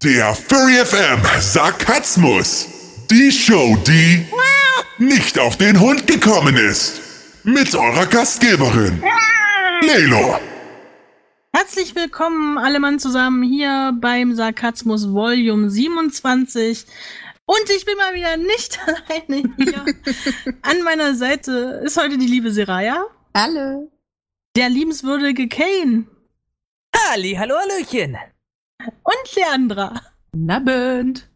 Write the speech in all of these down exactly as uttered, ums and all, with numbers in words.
Der Furry F M Sarkasmus. Die Show, die nicht auf den Hund gekommen ist. Mit eurer Gastgeberin, Lelo. Herzlich willkommen alle Mann zusammen hier beim Sarkasmus Volume siebenundzwanzig. Und ich bin mal wieder nicht alleine hier. An meiner Seite ist heute die liebe Seraya. Hallo. Der liebenswürdige Kane. Halli, hallo, hallöchen. Und Leandra. Nabend.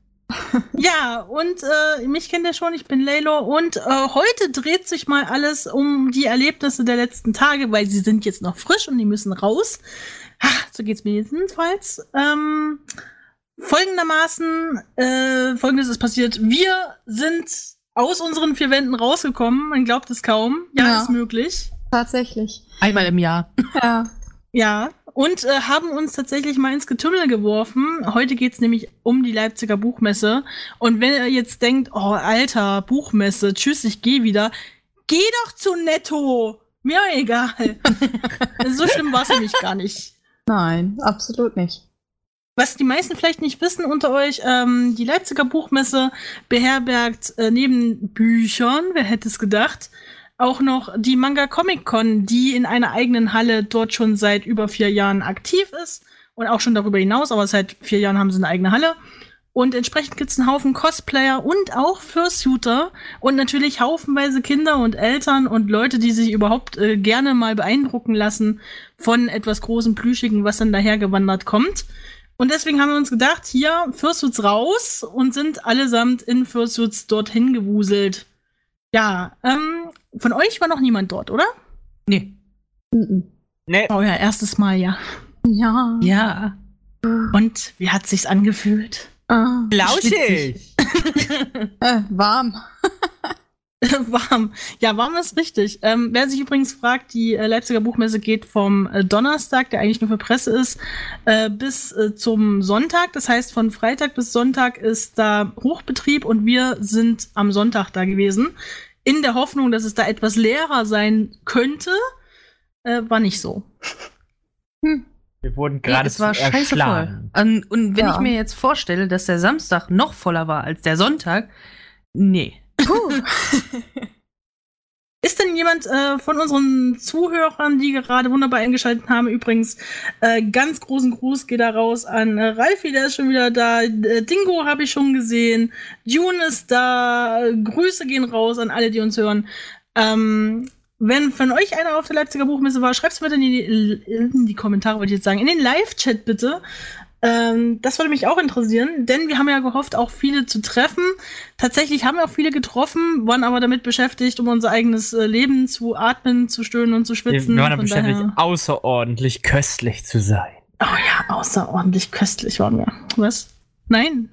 Ja, und äh, mich kennt ihr schon, ich bin Lelo. Und äh, heute dreht sich mal alles um die Erlebnisse der letzten Tage, weil sie sind jetzt noch frisch und die müssen raus. Ach, so geht's mir jedenfalls. Ähm, folgendermaßen, äh, folgendes ist passiert. Wir sind aus unseren vier Wänden rausgekommen. Man glaubt es kaum. Ja, Ja. ist möglich. Tatsächlich. Einmal im Jahr. Ja. Ja, und äh, haben uns tatsächlich mal ins Getümmel geworfen. Heute geht's nämlich um die Leipziger Buchmesse. Und wenn ihr jetzt denkt, oh, Alter, Buchmesse, tschüss, ich geh wieder. Geh doch zu Netto. Mir egal. So schlimm war's nämlich gar nicht. Nein, absolut nicht. Was die meisten vielleicht nicht wissen unter euch, ähm, die Leipziger Buchmesse beherbergt äh, neben Büchern, wer hätte es gedacht, auch noch die Manga Comic Con, die in einer eigenen Halle dort schon seit über vier Jahren aktiv ist und auch schon darüber hinaus, aber seit vier Jahren haben sie eine eigene Halle. Und entsprechend gibt's einen Haufen Cosplayer und auch Fursuiter und natürlich haufenweise Kinder und Eltern und Leute, die sich überhaupt äh, gerne mal beeindrucken lassen von etwas großem Plüschigen, was dann dahergewandert kommt. Und deswegen haben wir uns gedacht, hier, Fursuits raus und sind allesamt in Fursuits dorthin gewuselt. Ja, ähm, von euch war noch niemand dort, oder? Nee. Mhm. Nee. Oh ja, erstes Mal, ja. Ja. Ja. Und wie hat sich's angefühlt? Ah. Lauschig. Äh, warm. Warm. Ja, warm ist richtig. Ähm, wer sich übrigens fragt, die äh, Leipziger Buchmesse geht vom äh, Donnerstag, der eigentlich nur für Presse ist, äh, bis äh, zum Sonntag. Das heißt, von Freitag bis Sonntag ist da Hochbetrieb und wir sind am Sonntag da gewesen. In der Hoffnung, dass es da etwas leerer sein könnte. Äh, war nicht so. Hm. Wir wurden Nee, gerade es war scheiße voll. Und, und wenn Ja. ich mir jetzt vorstelle, dass der Samstag noch voller war als der Sonntag, nee. Puh. Ist denn jemand äh, von unseren Zuhörern, die gerade wunderbar eingeschaltet haben, übrigens äh, ganz großen Gruß geht da raus an äh, Ralfi, der ist schon wieder da, äh, Dingo habe ich schon gesehen, June ist da, äh, Grüße gehen raus an alle, die uns hören. Ähm, wenn von euch einer auf der Leipziger Buchmesse war, schreibt's bitte in die, in die Kommentare, wollte ich jetzt sagen, in den Live-Chat bitte. Ähm, das würde mich auch interessieren, denn wir haben ja gehofft, auch viele zu treffen. Tatsächlich haben wir auch viele getroffen, waren aber damit beschäftigt, um unser eigenes äh, Leben zu atmen, zu stöhnen und zu Wir schwitzen. waren damit Von beschäftigt, daher- außerordentlich köstlich zu sein. Oh ja, außerordentlich köstlich waren wir. Was? Nein.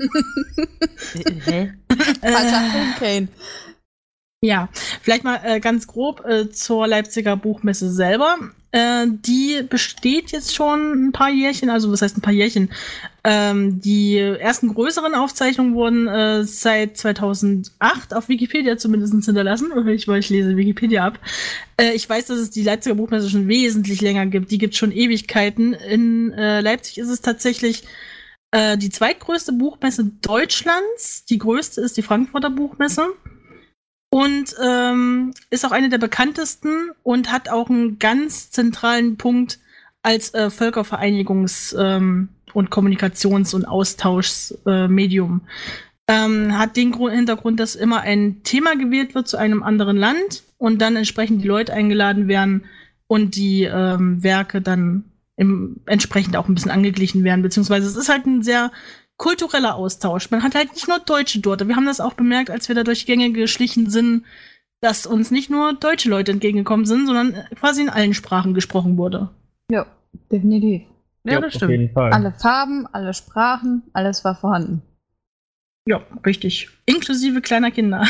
Hä? Falscher äh, Punkt, Kane. Ja, vielleicht mal äh, ganz grob äh, zur Leipziger Buchmesse selber. Äh, die besteht jetzt schon ein paar Jährchen, also was heißt ein paar Jährchen? Ähm, die ersten größeren Aufzeichnungen wurden äh, seit zweitausendacht auf Wikipedia zumindest hinterlassen. Ich, weil ich lese Wikipedia ab. Äh, ich weiß, dass es die Leipziger Buchmesse schon wesentlich länger gibt. Die gibt schon Ewigkeiten. In äh, Leipzig ist es tatsächlich äh, die zweitgrößte Buchmesse Deutschlands. Die größte ist die Frankfurter Buchmesse. Und ähm, ist auch eine der bekanntesten und hat auch einen ganz zentralen Punkt als äh, Völkervereinigungs- ähm, und Kommunikations- und Austauschsmedium. Ähm, hat den Grund, Hintergrund, dass immer ein Thema gewählt wird zu einem anderen Land und dann entsprechend die Leute eingeladen werden und die ähm, Werke dann im, entsprechend auch ein bisschen angeglichen werden. Beziehungsweise es ist halt ein sehr kultureller Austausch. Man hat halt nicht nur Deutsche dort. Wir haben das auch bemerkt, als wir da durch Gänge geschlichen sind, dass uns nicht nur deutsche Leute entgegengekommen sind, sondern quasi in allen Sprachen gesprochen wurde. Ja, definitiv. Ja, das Auf stimmt. jeden Fall. Alle Farben, alle Sprachen, alles war vorhanden. Ja, richtig. Inklusive kleiner Kinder.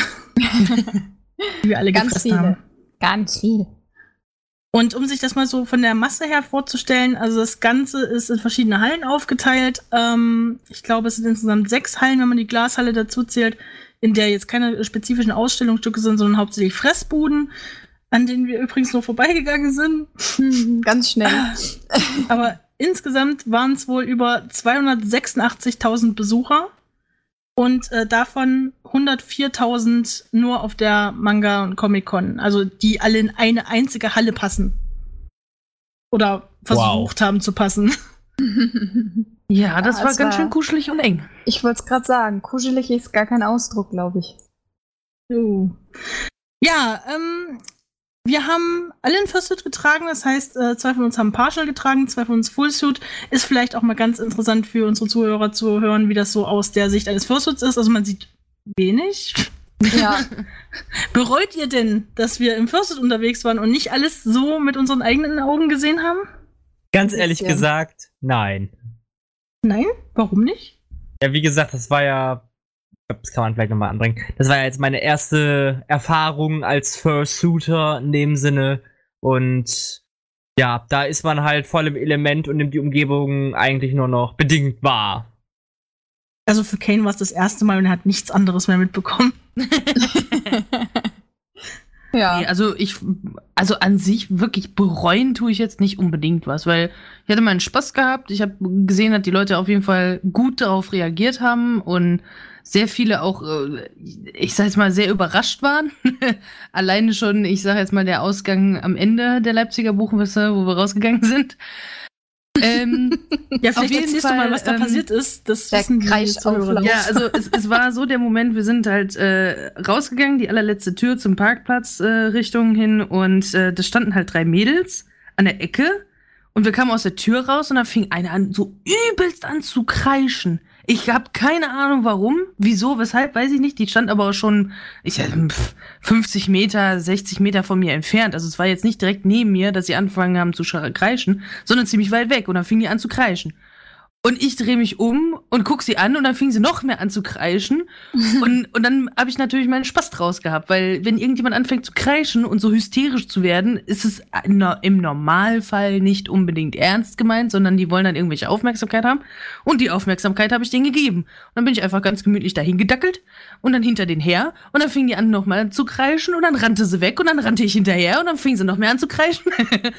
Die wir alle Ganz gefressen viele. haben. Ganz viel. Und um sich das mal so von der Masse her vorzustellen, also das Ganze ist in verschiedene Hallen aufgeteilt. Ähm, ich glaube, es sind insgesamt sechs Hallen, wenn man die Glashalle dazu zählt, in der jetzt keine spezifischen Ausstellungsstücke sind, sondern hauptsächlich Fressbuden, an denen wir übrigens nur vorbeigegangen sind. Hm, ganz schnell. Aber insgesamt waren es wohl über zweihundertsechsundachtzigtausend Besucher und äh, davon hundertviertausend nur auf der Manga- und Comic-Con. Also die alle in eine einzige Halle passen. Oder versucht wow. haben zu passen. Ja, das Ja, war es ganz war- schön kuschelig und eng. Ich wollte es gerade sagen, kuschelig ist gar kein Ausdruck, glaube ich. Oh. Ja, ähm, wir haben alle ein Fursuit getragen, das heißt, äh, zwei von uns haben Partial getragen, zwei von uns Fullsuit. Ist vielleicht auch mal ganz interessant für unsere Zuhörer zu hören, wie das so aus der Sicht eines Fursuits ist. Also man sieht wenig. Ja, Bereut ihr denn, dass wir im Fursuit unterwegs waren und nicht alles so mit unseren eigenen Augen gesehen haben? Ganz Ein ehrlich bisschen. gesagt, nein. Nein? Warum nicht? Ja, wie gesagt, das war ja, ich glaube, das kann man vielleicht nochmal anbringen. Das war ja jetzt meine erste Erfahrung als Fursuiter in dem Sinne. Und ja, da ist man halt voll im Element und nimmt die Umgebung eigentlich nur noch bedingt wahr. Also für Kane war es das erste Mal und er hat nichts anderes mehr mitbekommen. ja. Nee, also ich, also an sich wirklich bereuen tue ich jetzt nicht unbedingt was, weil ich hatte meinen Spaß gehabt. Ich habe gesehen, dass die Leute auf jeden Fall gut darauf reagiert haben und sehr viele auch, äh, ich sag jetzt mal, sehr überrascht waren. Alleine schon, ich sag jetzt mal, der Ausgang am Ende der Leipziger Buchmesse, wo wir rausgegangen sind. ähm, Ja, Auf vielleicht jeden erzählst Fall, du mal, was da ähm, passiert ist. Das der wissen die Kreischauflauf. Zuhörer nicht. Ja, also es, es war so der Moment, wir sind halt äh, rausgegangen, die allerletzte Tür zum Parkplatz äh, Richtung hin und äh, da standen halt drei Mädels an der Ecke und wir kamen aus der Tür raus und da fing eine an, so übelst an zu kreischen. Ich habe keine Ahnung warum, wieso, weshalb, weiß ich nicht. Die stand aber auch schon ich, pf, fünfzig Meter, sechzig Meter von mir entfernt. Also es war jetzt nicht direkt neben mir, dass sie angefangen haben zu sch- kreischen, sondern ziemlich weit weg und dann fing die an zu kreischen. Und ich drehe mich um und guck sie an und dann fing sie noch mehr an zu kreischen. Und, und dann habe ich natürlich meinen Spaß draus gehabt, weil wenn irgendjemand anfängt zu kreischen und so hysterisch zu werden, ist es im Normalfall nicht unbedingt ernst gemeint, sondern die wollen dann irgendwelche Aufmerksamkeit haben. Und die Aufmerksamkeit habe ich denen gegeben. Und dann bin ich einfach ganz gemütlich dahin gedackelt und dann hinter denen her. Und dann fing die an nochmal zu kreischen und dann rannte sie weg und dann rannte ich hinterher und dann fing sie noch mehr an zu kreischen.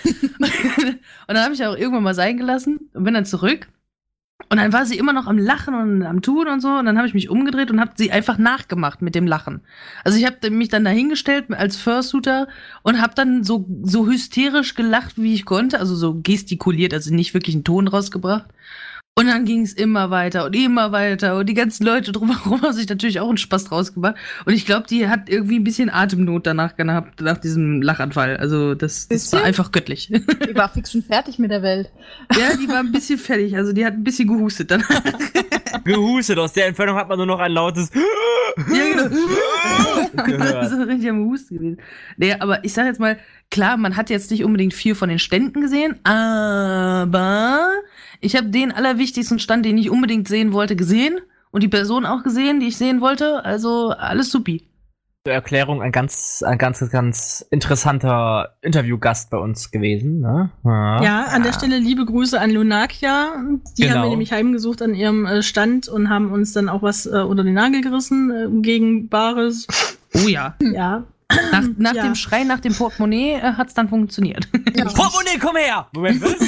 Und dann habe ich auch irgendwann mal sein gelassen und bin dann zurück. Und dann war sie immer noch am Lachen und am Tun und so. Und dann habe ich mich umgedreht und habe sie einfach nachgemacht mit dem Lachen. Also ich habe mich dann dahingestellt als Fursuiter und habe dann so, so hysterisch gelacht, wie ich konnte. Also so gestikuliert, also nicht wirklich einen Ton rausgebracht. Und dann ging es immer weiter und immer weiter. Und die ganzen Leute drumherum haben sich natürlich auch einen Spaß draus gemacht. Und ich glaube, die hat irgendwie ein bisschen Atemnot danach gehabt, nach diesem Lachanfall. Also das, das war Bisschen? einfach göttlich. Die war fix und fertig mit der Welt. Ja, die war ein bisschen fertig. Also die hat ein bisschen gehustet danach. Gehustet, aus der Entfernung hat man nur noch ein lautes Ja, genau. gehört. So richtig am Husten gewesen. Nee, aber ich sag jetzt mal, klar, man hat jetzt nicht unbedingt viel von den Ständen gesehen, aber ich habe den allerwichtigsten Stand, den ich unbedingt sehen wollte, gesehen und die Person auch gesehen, die ich sehen wollte. Also alles supi. Zur Erklärung ein ganz, ein ganz, ganz interessanter Interviewgast bei uns gewesen. Ne? Ja, Ja, an der Stelle liebe Grüße an Lunakia. Die Genau. haben wir nämlich heimgesucht an ihrem äh, Stand und haben uns dann auch was äh, unter den Nagel gerissen äh, gegen Bares. Oh ja. Ja. Nach, nach Ja. dem Schrei nach dem Portemonnaie äh, hat's dann funktioniert. Ja. Portemonnaie, komm her! Moment, was?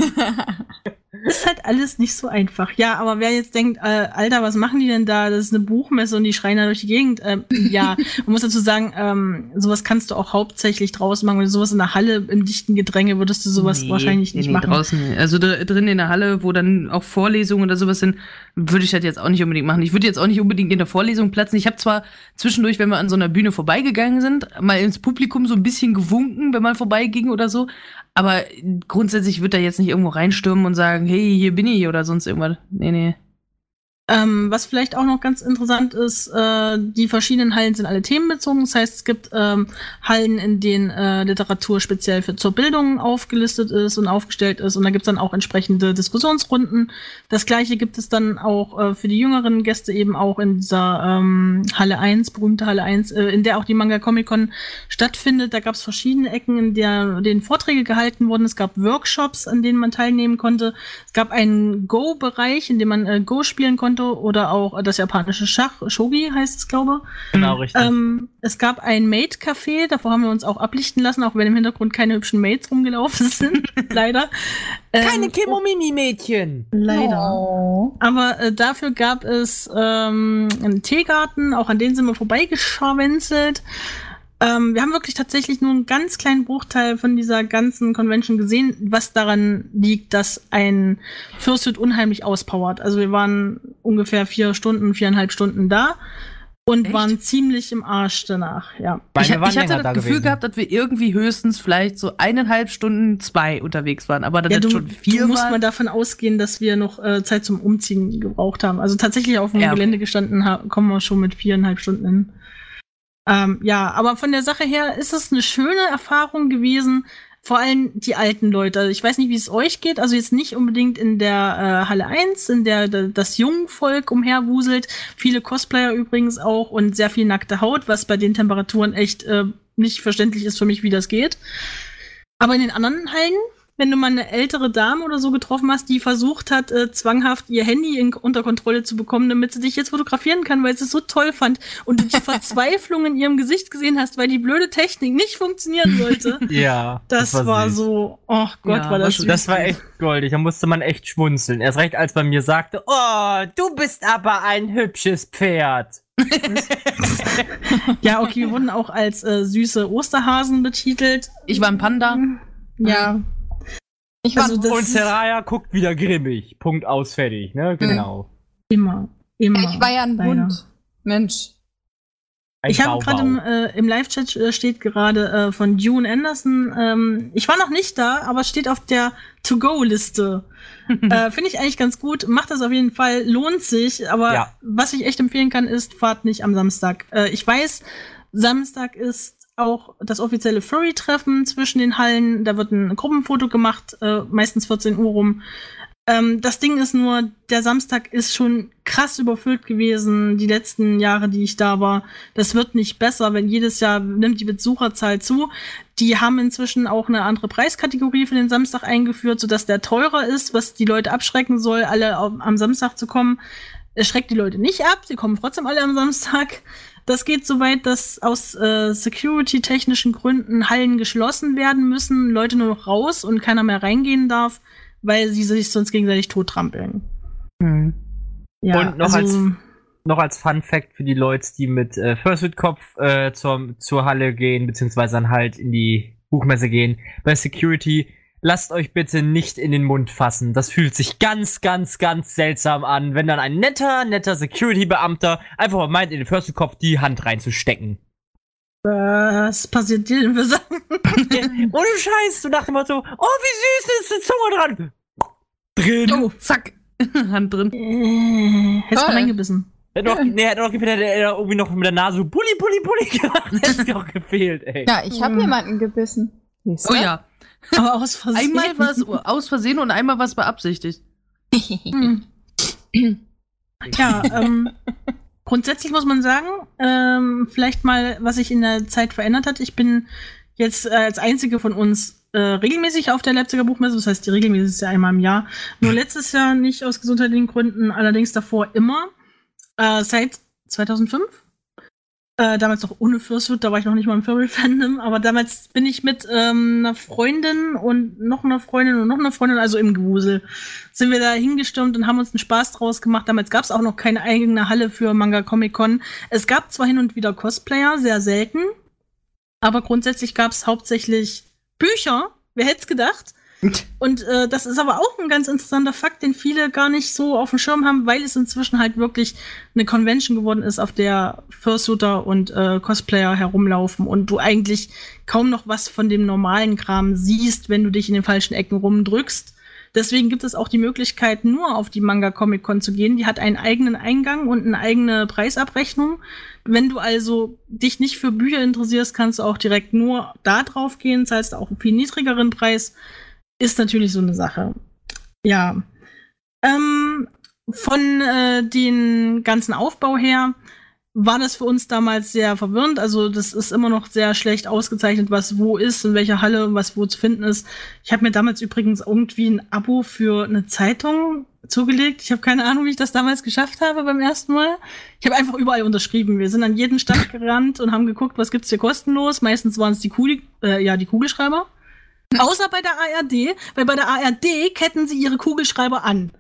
Ist halt alles nicht so einfach. Ja, aber wer jetzt denkt, äh, Alter, was machen die denn da? Das ist eine Buchmesse und die schreien da durch die Gegend. Ähm, ja, man muss dazu sagen, ähm, sowas kannst du auch hauptsächlich draußen machen. Wenn du sowas in der Halle im dichten Gedränge würdest du sowas Nee, wahrscheinlich nee, nicht nee, machen. draußen. Also da, drin in der Halle, wo dann auch Vorlesungen oder sowas sind, würde ich das jetzt auch nicht unbedingt machen. Ich würde jetzt auch nicht unbedingt in der Vorlesung platzen. Ich habe zwar zwischendurch, wenn wir an so einer Bühne vorbeigegangen sind, mal ins Publikum so ein bisschen gewunken, wenn man vorbeiging oder so. Aber grundsätzlich wird er jetzt nicht irgendwo reinstürmen und sagen, hey, hier bin ich oder sonst irgendwas. Nee, nee. Ähm, was vielleicht auch noch ganz interessant ist, äh, die verschiedenen Hallen sind alle themenbezogen. Das heißt, es gibt ähm, Hallen, in denen äh, Literatur speziell für zur Bildung aufgelistet ist und aufgestellt ist. Und da gibt's dann auch entsprechende Diskussionsrunden. Das gleiche gibt es dann auch äh, für die jüngeren Gäste eben auch in dieser ähm, Halle eins, berühmte Halle eins, äh, in der auch die Manga Comic Con stattfindet. Da gab's verschiedene Ecken, in der denen Vorträge gehalten wurden. Es gab Workshops, an denen man teilnehmen konnte. Es gab einen Go-Bereich, in dem man äh, Go spielen konnte Taekwondo oder auch das japanische Schach, Shogi heißt es, glaube ich. Genau, richtig. Ähm, es gab ein Maid-Café, davor haben wir uns auch ablichten lassen, auch wenn im Hintergrund keine hübschen Maids rumgelaufen sind, leider. Keine Ähm, Kimomimi-Mädchen. Leider. Oh. Aber äh, dafür gab es ähm, einen Teegarten, auch an den sind wir vorbeigescharwenzelt. Ähm, wir haben wirklich tatsächlich nur einen ganz kleinen Bruchteil von dieser ganzen Convention gesehen, was daran liegt, dass ein Fursuit unheimlich auspowert. Also wir waren ungefähr vier Stunden, viereinhalb Stunden da und Echt? waren ziemlich im Arsch danach, ja. Weil Ich, wir waren ich hatte länger das da Gefühl gewesen. gehabt, dass wir irgendwie höchstens vielleicht so eineinhalb Stunden, zwei unterwegs waren. Aber dass Ja, das du, schon vier du musst waren. mal davon ausgehen, dass wir noch äh, Zeit zum Umziehen gebraucht haben. Also tatsächlich auf dem Ja, okay. Gelände gestanden ha- kommen wir schon mit viereinhalb Stunden hin. Ähm, ja, aber von der Sache her ist es eine schöne Erfahrung gewesen. Vor allem die alten Leute. Also ich weiß nicht, wie es euch geht. Also jetzt nicht unbedingt in der äh, Halle eins, in der da, das Jungvolk umherwuselt. Viele Cosplayer übrigens auch und sehr viel nackte Haut, was bei den Temperaturen echt äh, nicht verständlich ist für mich, wie das geht. Aber in den anderen Hallen, wenn du mal eine ältere Dame oder so getroffen hast, die versucht hat, äh, zwanghaft ihr Handy in, unter Kontrolle zu bekommen, damit sie dich jetzt fotografieren kann, weil sie es so toll fand und du die Verzweiflung in ihrem Gesicht gesehen hast, weil die blöde Technik nicht funktionieren sollte. Ja. Das, war, süß. so, oh Gott, Ja, war das war süß. Das war echt goldig. Da musste man echt schmunzeln. Erst recht, als man mir sagte, oh, du bist aber ein hübsches Pferd. Ja, okay, wir wurden auch als äh, süße Osterhasen betitelt. Ich war ein Panda. Ja. Ich war Also das Und ist Seraya guckt wieder grimmig. Punkt aus, fertig, ne? Genau. immer, immer. ich war ja ein leider. Hund. Mensch. Ein Ich habe Baubau. gerade im, äh, im Live-Chat äh, steht gerade äh, von June Anderson. Ähm, ich war noch nicht da, aber steht auf der To-Go-Liste. äh, Finde ich eigentlich ganz gut. Macht das auf jeden Fall, lohnt sich. Aber Ja. was ich echt empfehlen kann, ist, fahrt nicht am Samstag. Äh, ich weiß, Samstag ist auch das offizielle Furry-Treffen zwischen den Hallen. Da wird ein Gruppenfoto gemacht, äh, meistens vierzehn Uhr rum. Ähm, das Ding ist nur, der Samstag ist schon krass überfüllt gewesen, die letzten Jahre, die ich da war. Das wird nicht besser, wenn jedes Jahr nimmt die Besucherzahl zu. Die haben inzwischen auch eine andere Preiskategorie für den Samstag eingeführt, sodass der teurer ist, was die Leute abschrecken soll, alle am Samstag zu kommen. Es schreckt die Leute nicht ab, sie kommen trotzdem alle am Samstag. Das geht so weit, dass aus äh, security-technischen Gründen Hallen geschlossen werden müssen, Leute nur noch raus und keiner mehr reingehen darf, weil sie sich sonst gegenseitig tottrampeln. Hm. Ja, Und noch also, Noch als Fun Fact für die Leute, die mit äh, Fursuit-Kopf äh, zur, zur Halle gehen, beziehungsweise dann halt in die Buchmesse gehen. Bei Security, lasst euch bitte nicht in den Mund fassen. Das fühlt sich ganz, ganz, ganz seltsam an, wenn dann ein netter, netter Security-Beamter einfach mal meint, in den Fursuit-Kopf die Hand reinzustecken. was passiert dir denn für Sachen? Ohne Scheiß, so nach dem Motto, oh, wie süß ist die Zunge dran. Drin. Oh, zack. Hand drin. Äh, hättest du Toll. reingebissen. Hätte noch, nee, hätte noch gefehlt, hätte er irgendwie noch mit der Nase so Bulli, Bulli, Bulli gemacht. Hätte es noch gefehlt, ey. Ja, ich habe Mhm. jemanden gebissen. Siehst Oh du? ja. Aber aus Versehen. Einmal war es aus Versehen und einmal war es beabsichtigt. Hm. Ja, ähm, grundsätzlich muss man sagen, ähm, vielleicht mal, was sich in der Zeit verändert hat. Ich bin jetzt äh, als einzige von uns äh, regelmäßig auf der Leipziger Buchmesse. Das heißt, die regelmäßig ist ja einmal im Jahr. Nur letztes Jahr nicht aus gesundheitlichen Gründen, allerdings davor immer. Äh, seit zweitausendfünf. Äh, damals noch ohne Fursuit, da war ich noch nicht mal im Furry-Fandom, aber damals bin ich mit ähm, einer Freundin und noch einer Freundin und noch einer Freundin, also im Gewusel, sind wir da hingestürmt und haben uns einen Spaß draus gemacht. Damals gab es auch noch keine eigene Halle für Manga Comic Con. Es gab zwar hin und wieder Cosplayer, sehr selten, aber grundsätzlich gab es hauptsächlich Bücher, wer hätte es gedacht? Und äh, das ist aber auch ein ganz interessanter Fakt, den viele gar nicht so auf dem Schirm haben, weil es inzwischen halt wirklich eine Convention geworden ist, auf der Fursuiter und äh, Cosplayer herumlaufen und du eigentlich kaum noch was von dem normalen Kram siehst, wenn du dich in den falschen Ecken rumdrückst. Deswegen gibt es auch die Möglichkeit, nur auf die Manga Comic Con zu gehen. Die hat einen eigenen Eingang und eine eigene Preisabrechnung. Wenn du also dich nicht für Bücher interessierst, kannst du auch direkt nur da drauf gehen, zahlst auch einen viel niedrigeren Preis. Ist natürlich so eine Sache. Ja. Ähm, von äh, den ganzen Aufbau her war das für uns damals sehr verwirrend. Also das ist immer noch sehr schlecht ausgezeichnet, was wo ist, in welcher Halle und was wo zu finden ist. Ich habe mir damals übrigens irgendwie ein Abo für eine Zeitung zugelegt. Ich habe keine Ahnung, wie ich das damals geschafft habe beim ersten Mal. Ich habe einfach überall unterschrieben. Wir sind an jeden Stand gerannt und haben geguckt, was gibt's hier kostenlos. Meistens waren es die, Kugel, äh, ja, die Kugelschreiber. Außer bei der A R D, weil bei der A R D ketten sie ihre Kugelschreiber an.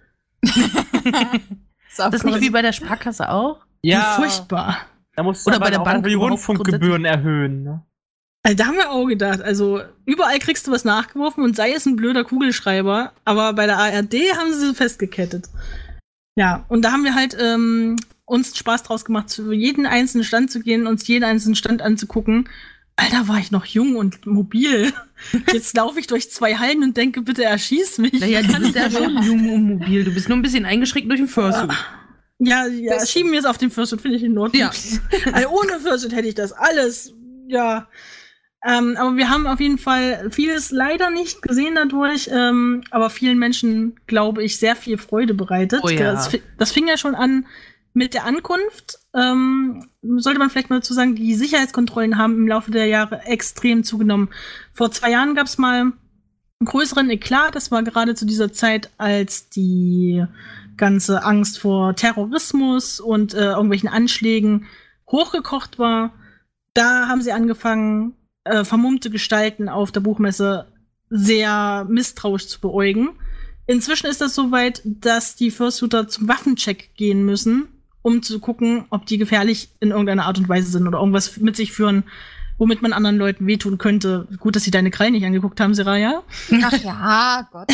Ist das nicht wie bei der Sparkasse auch? Ja. Furchtbar. Da musst du Oder aber bei der auch Bank die überhaupt Rundfunkgebühren erhöhen. Ne? Also, da haben wir auch gedacht, also überall kriegst du was nachgeworfen und sei es ein blöder Kugelschreiber, aber bei der A R D haben sie sie festgekettet. Ja, und da haben wir halt ähm, uns Spaß draus gemacht, zu jeden einzelnen Stand zu gehen, uns jeden einzelnen Stand anzugucken. Alter, war ich noch jung und mobil. Jetzt laufe ich durch zwei Hallen und denke, bitte erschieß mich. Naja, du bist ja schon jung und mobil. Du bist nur ein bisschen eingeschränkt durch den Fursuit. Ja, ja, das schieben wir es auf den Fursuit, finde ich in Ordnung. Ja. Also ohne Fursuit hätte ich das alles, ja. Ähm, aber wir haben auf jeden Fall vieles leider nicht gesehen dadurch, ähm, aber vielen Menschen, glaube ich, sehr viel Freude bereitet. Oh ja. das, das fing ja schon an mit der Ankunft. Ähm, sollte man vielleicht mal dazu sagen, die Sicherheitskontrollen haben im Laufe der Jahre extrem zugenommen. Vor zwei Jahren gab es mal einen größeren Eklat. Das war gerade zu dieser Zeit, als die ganze Angst vor Terrorismus und äh, irgendwelchen Anschlägen hochgekocht war. Da haben sie angefangen, äh, vermummte Gestalten auf der Buchmesse sehr misstrauisch zu beäugen. Inzwischen ist das so weit, dass die Fursuiter zum Waffencheck gehen müssen, um zu gucken, ob die gefährlich in irgendeiner Art und Weise sind oder irgendwas mit sich führen, womit man anderen Leuten wehtun könnte. Gut, dass sie deine Krallen nicht angeguckt haben, Seraya. Ach ja, Gott.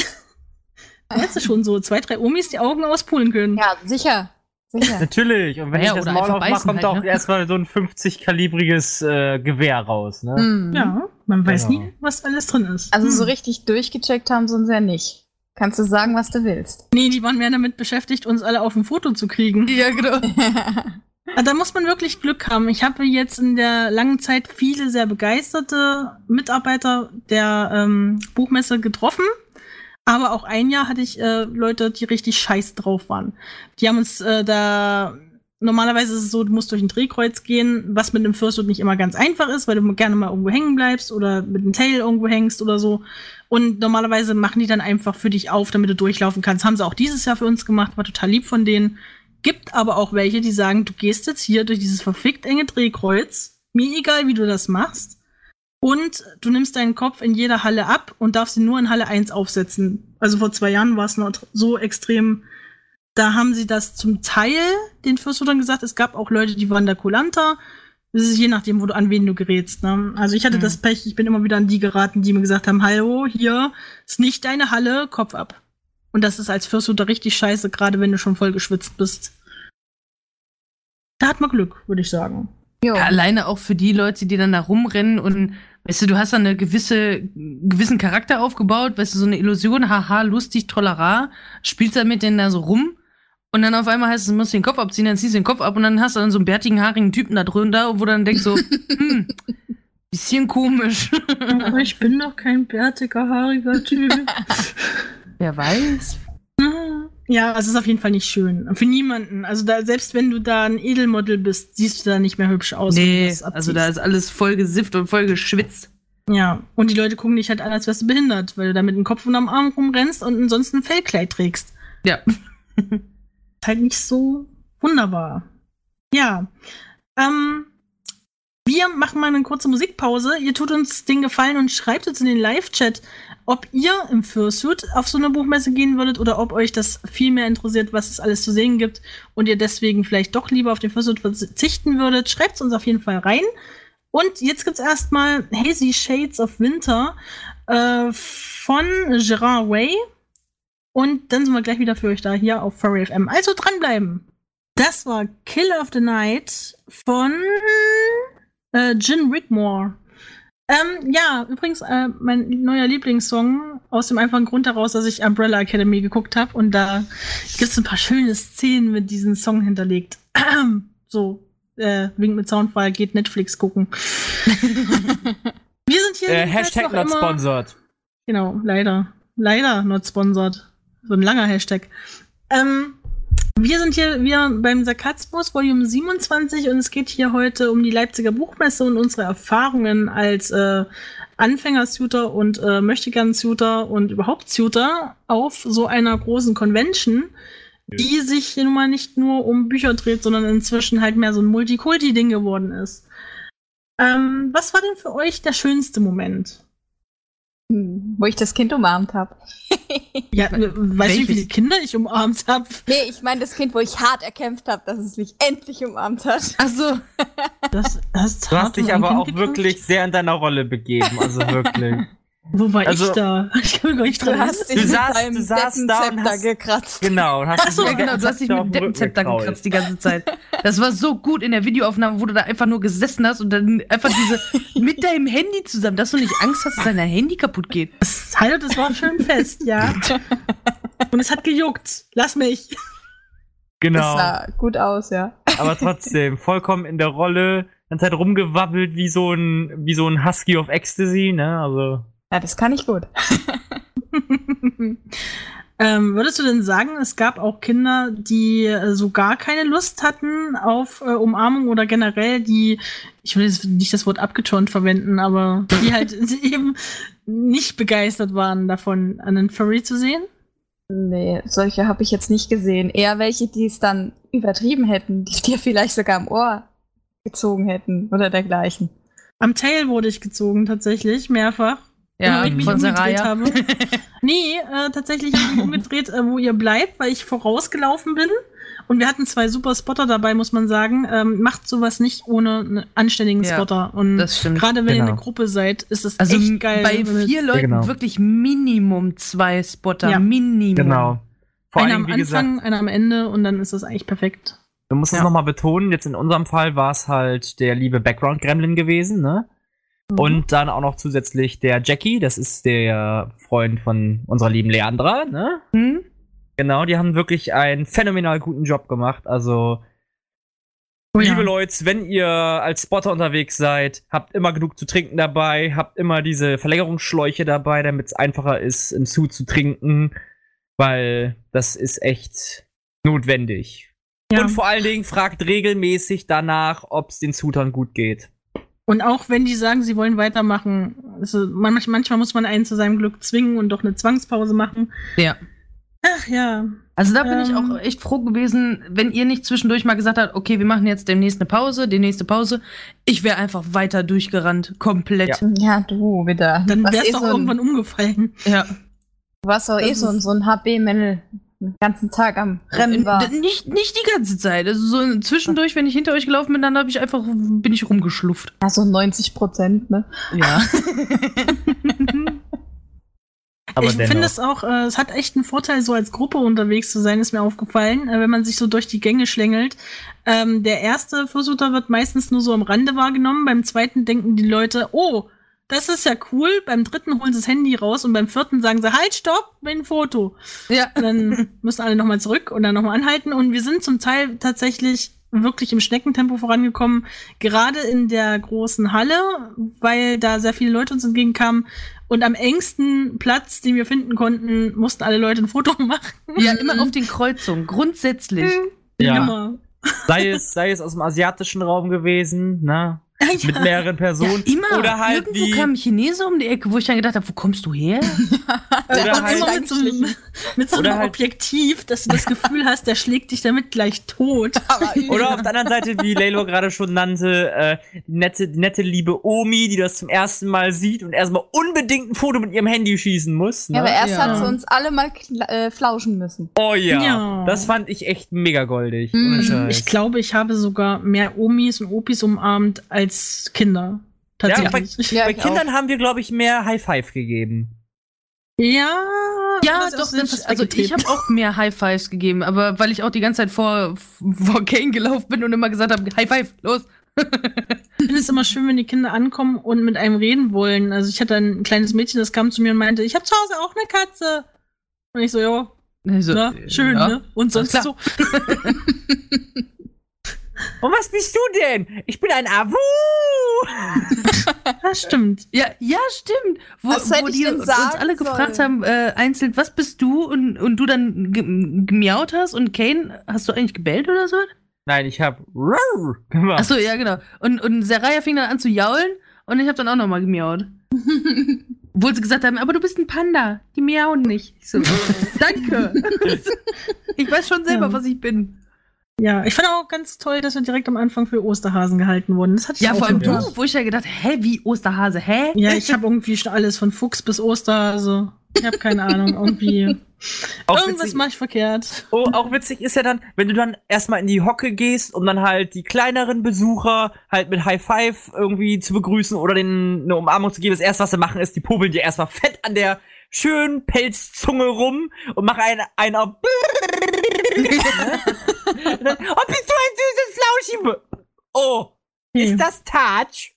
Da hättest du schon so zwei, drei Omis die Augen auspulen können. Ja, sicher. Sicher. Natürlich. Und wenn Ja, ich das oder Maul einfach aufmache, beißen kommt halt, auch ne? erstmal so ein fünfzig-kalibriges äh, Gewehr raus. Ne? Mhm. Ja, man weiß Genau. nie, was alles drin ist. Also so Hm. richtig durchgecheckt haben sie uns ja nicht. Kannst du sagen, was du willst. Nee, die waren mehr damit beschäftigt, uns alle auf ein Foto zu kriegen. Ja, genau. Ah, da muss man wirklich Glück haben. Ich habe jetzt in der langen Zeit viele sehr begeisterte Mitarbeiter der ähm, Buchmesse getroffen. Aber auch ein Jahr hatte ich äh, Leute, die richtig scheiß drauf waren. Die haben uns äh, da. Normalerweise ist es so, du musst durch ein Drehkreuz gehen, was mit einem Fursuit nicht immer ganz einfach ist, weil du gerne mal irgendwo hängen bleibst oder mit einem Tail irgendwo hängst oder so. Und normalerweise machen die dann einfach für dich auf, damit du durchlaufen kannst. Haben sie auch dieses Jahr für uns gemacht, war total lieb von denen. Gibt aber auch welche, die sagen, du gehst jetzt hier durch dieses verfickt enge Drehkreuz, mir egal, wie du das machst, und du nimmst deinen Kopf in jeder Halle ab und darfst ihn nur in Halle eins aufsetzen. Also vor zwei Jahren war es noch so extrem. Da haben sie das zum Teil den Fursuitern gesagt. Es gab auch Leute, die waren da kulanter. Das ist je nachdem, wo du an wen du gerätst. Ne? Also ich hatte Mhm. das Pech, ich bin immer wieder an die geraten, die mir gesagt haben, hallo, hier ist nicht deine Halle, Kopf ab. Und das ist als Fursuiter richtig scheiße, gerade wenn du schon voll geschwitzt bist. Da hat man Glück, würde ich sagen. Jo. Ja, alleine auch für die Leute, die dann da rumrennen und, weißt du, du hast dann eine gewisse, gewissen Charakter aufgebaut, weißt du, so eine Illusion, haha, lustig, trollara, spielst dann mit denen da so rum und dann auf einmal heißt es, du musst den Kopf abziehen, dann ziehst du den Kopf ab und dann hast du dann so einen bärtigen, haarigen Typen da drunter, wo du dann denkst so, hm, bisschen komisch. Aber ich bin doch kein bärtiger, haariger Typ. Wer weiß. Ja, es ist auf jeden Fall nicht schön. Für niemanden. Also da, selbst wenn du da ein Edelmodel bist, siehst du da nicht mehr hübsch aus. wenn du Nee, das abziehst. also da ist alles voll gesifft und voll geschwitzt. Ja, und die Leute gucken dich halt an, als wärst du behindert, weil du da mit dem Kopf unterm Arm rumrennst und ansonsten ein Fellkleid trägst. Ja. Ist halt nicht so wunderbar. Ja. Ähm, wir machen mal eine kurze Musikpause. Ihr tut uns den Gefallen und schreibt uns in den Live-Chat, ob ihr im Fursuit auf so eine Buchmesse gehen würdet oder ob euch das viel mehr interessiert, was es alles zu sehen gibt und ihr deswegen vielleicht doch lieber auf den Fursuit verzichten würdet. Schreibt es uns auf jeden Fall rein. Und jetzt gibt's erstmal Hazy Shades of Winter äh, von Gerard Way. Und dann sind wir gleich wieder für euch da hier auf Furry F M. Also dranbleiben. Das war Kill of the Night von äh, Gin Rigmore. Ähm, ja, übrigens, äh, mein neuer Lieblingssong aus dem einfachen Grund heraus, dass ich Umbrella Academy geguckt habe und da gibt's ein paar schöne Szenen mit diesem Song hinterlegt. So, äh, Wink mit Soundfile, geht Netflix gucken. Wir sind hier Äh, jedenfalls Hashtag noch not immer- sponsored. Genau, leider. Leider not sponsored. So ein langer Hashtag. Ähm, Wir sind hier wieder beim Sarkasmus Volume siebenundzwanzig und es geht hier heute um die Leipziger Buchmesse und unsere Erfahrungen als äh, Anfänger-Suiter und äh, Möchtegern-Suiter und überhaupt Suiter auf so einer großen Convention, die sich nun mal nicht nur um Bücher dreht, sondern inzwischen halt mehr so ein Multikulti-Ding geworden ist. Ähm, was war denn für euch der schönste Moment? Hm, wo ich das Kind umarmt habe. Ja, äh, weißt du, wie viele Kinder ich umarmt habe? Nee, ich meine das Kind, wo ich hart erkämpft habe, dass es mich endlich umarmt hat. Ach so. Das, das Du hast dich aber auch wirklich sehr in deiner Rolle begeben, also wirklich. Wo war Also- ich da? Ich kann mich gar nicht Du dran hast erinnern. dich Du mit saßt- deinem du saßt da und Deppenzepter hast- gekratzt. Genau, und hast Ach so, Ja, genau, du hast dich mit dem Deppenzepter gekratzt die ganze Zeit. Das war so gut in der Videoaufnahme, wo du da einfach nur gesessen hast und dann einfach diese mit deinem Handy zusammen, dass du nicht Angst hast, dass dein Handy kaputt geht. Das, hallo, das war schön fest, ja. Und es hat gejuckt. Lass mich. Das Genau, sah gut aus, ja. aber trotzdem, vollkommen in der Rolle, ganze Zeit rumgewabbelt wie so ein, wie so ein Husky of Ecstasy, ne, also. Ja, das kann ich gut. ähm, würdest du denn sagen, es gab auch Kinder, die äh, so gar keine Lust hatten auf äh, Umarmung oder generell die, ich will jetzt nicht das Wort abgeturnt verwenden, aber die halt eben nicht begeistert waren davon, einen Furry zu sehen? Nee, solche habe ich jetzt nicht gesehen. Eher welche, die es dann übertrieben hätten, die dir vielleicht sogar am Ohr gezogen hätten oder dergleichen. Am Tail wurde ich gezogen, tatsächlich, mehrfach. Ja, Immer wenn ich mich von umgedreht Saraya. habe. Nee, äh, tatsächlich habe ich mich umgedreht, äh, wo ihr bleibt, weil ich vorausgelaufen bin. Und wir hatten zwei super Spotter dabei, muss man sagen. Ähm, macht sowas nicht ohne einen anständigen Ja, Spotter. Und das stimmt. gerade wenn ihr Genau. eine Gruppe seid, ist es Also echt geil. bei wenn ihr- vier Leuten genau. wirklich Minimum zwei Spotter. Ja. Minimum. Genau. Vor einer allem, am wie gesagt, Anfang, einer am Ende und dann ist das eigentlich perfekt. du musst es Ja. nochmal betonen, jetzt in unserem Fall war es halt der liebe Background-Gremlin gewesen, ne? Mhm. Und dann auch noch zusätzlich der Jackie, das ist der Freund von unserer lieben Leandra, ne? Hm? Genau, die haben wirklich einen phänomenal guten Job gemacht. Also, Oh ja. liebe Leute, wenn ihr als Spotter unterwegs seid, habt immer genug zu trinken dabei, habt immer diese Verlängerungsschläuche dabei, damit es einfacher ist, im Suit zu trinken, weil das ist echt notwendig. Ja. Und vor allen Dingen fragt regelmäßig danach, ob es den Suitern gut geht. Und auch wenn die sagen, sie wollen weitermachen, also man, manchmal muss man einen zu seinem Glück zwingen und doch eine Zwangspause machen. Ja. Ach ja. Also da bin ich Ähm. auch echt froh gewesen, wenn ihr nicht zwischendurch mal gesagt habt, okay, wir machen jetzt demnächst eine Pause, demnächst eine Pause. Ich wäre einfach weiter durchgerannt, komplett. Ja. Ja, du wieder. Dann Was wär's eh doch so ein- irgendwann umgefallen. Ja. Du warst doch eh Das so, ein- ist- so ein H B-Männel. Den ganzen Tag am Rennen war. Äh, Nicht, nicht die ganze Zeit. Also so zwischendurch, wenn ich hinter euch gelaufen bin, dann habe ich einfach, bin ich rumgeschlufft. Ja, so neunzig Prozent, ne? Ja. Aber ich dennoch. finde es auch, äh, es hat echt einen Vorteil, so als Gruppe unterwegs zu sein, ist mir aufgefallen, äh, wenn man sich so durch die Gänge schlängelt. Ähm, der erste Versucher wird meistens nur so am Rande wahrgenommen, beim zweiten denken die Leute, oh, das ist ja cool, beim dritten holen sie das Handy raus und beim vierten sagen sie, halt, stopp, mein Foto. Ja. Und dann müssen alle nochmal zurück und dann nochmal anhalten. Und wir sind zum Teil tatsächlich wirklich im Schneckentempo vorangekommen, gerade in der großen Halle, weil da sehr viele Leute uns entgegenkamen. Und am engsten Platz, den wir finden konnten, mussten alle Leute ein Foto machen. Ja, immer auf den Kreuzungen, grundsätzlich. Ja. Immer. Sei es, sei es aus dem asiatischen Raum gewesen, ne? Mit mehreren Personen. Ja, immer. Oder halt Irgendwo wie. kam ein Chinese um die Ecke, wo ich dann gedacht habe, wo kommst du her? Oder Und halt- immer mit so einem, mit so Oder einem halt- Objektiv, dass du das Gefühl hast, der schlägt dich damit gleich tot. Oder auf der anderen Seite, wie Laylo gerade schon nannte, äh, die nette, die nette liebe Omi, die das zum ersten Mal sieht und erstmal unbedingt ein Foto mit ihrem Handy schießen muss. Ne? Ja, aber erst Ja. hat sie uns alle mal kla- äh, flauschen müssen. Oh ja. Ja. Das fand ich echt mega goldig. Mhm. Ohne Scheiß. Ich glaube, ich habe sogar mehr Omis und Opis umarmt als Kinder. Ja, bei, Tatsächlich. Ja, bei ich Kindern haben wir, glaube ich, mehr High Five gegeben. Ja, Ja, das ist doch, aus dem das, Respekt also ich getreten. habe auch mehr High Fives gegeben, aber weil ich auch die ganze Zeit vor, vor Kane gelaufen bin und immer gesagt habe, High Five, los. Ich finde es immer schön, wenn die Kinder ankommen und mit einem reden wollen. Also ich hatte ein kleines Mädchen, das kam zu mir und meinte, ich habe zu Hause auch eine Katze. Und ich so, ja, Also, na, schön, ja. ne? Und sonst Alles so. Und was bist du denn? Ich bin ein Awu! Das stimmt. Ja, ja, stimmt. Wo, Was hätte wo ich die denn uns sagen alle gefragt sollen? haben, äh, einzeln, was bist du? Und, und du dann ge gemiaut hast und Kane, hast du eigentlich gebellt oder so? Nein, ich hab Rrrr gemacht. Achso, ja, genau. Und, und Seraya fing dann an zu jaulen und ich habe dann auch nochmal gemiaut. Obwohl sie gesagt haben, aber du bist ein Panda, die miauen nicht. Ich so, danke. Ich weiß schon selber, Ja. was ich bin. Ja, ich fand auch ganz toll, dass wir direkt am Anfang für Osterhasen gehalten wurden. Das hatte ich Ja, auch vor allem gedacht. du, wo ich ja gedacht, hä, wie Osterhase, hä? Ja, ich habe irgendwie schon alles von Fuchs bis Osterhase. Ich habe keine Ahnung, irgendwie. Auch Irgendwas witzig, mache ich verkehrt. oh, auch witzig ist ja dann, wenn du dann erstmal in die Hocke gehst, um dann halt die kleineren Besucher halt mit High Five irgendwie zu begrüßen oder denen eine Umarmung zu geben. Das erste, was sie machen, ist, die popeln dir erstmal fett an der schönen Pelzzunge rum und machen einen, einer oh, bist du ein süßes Flauschi? Oh, ist das Touch?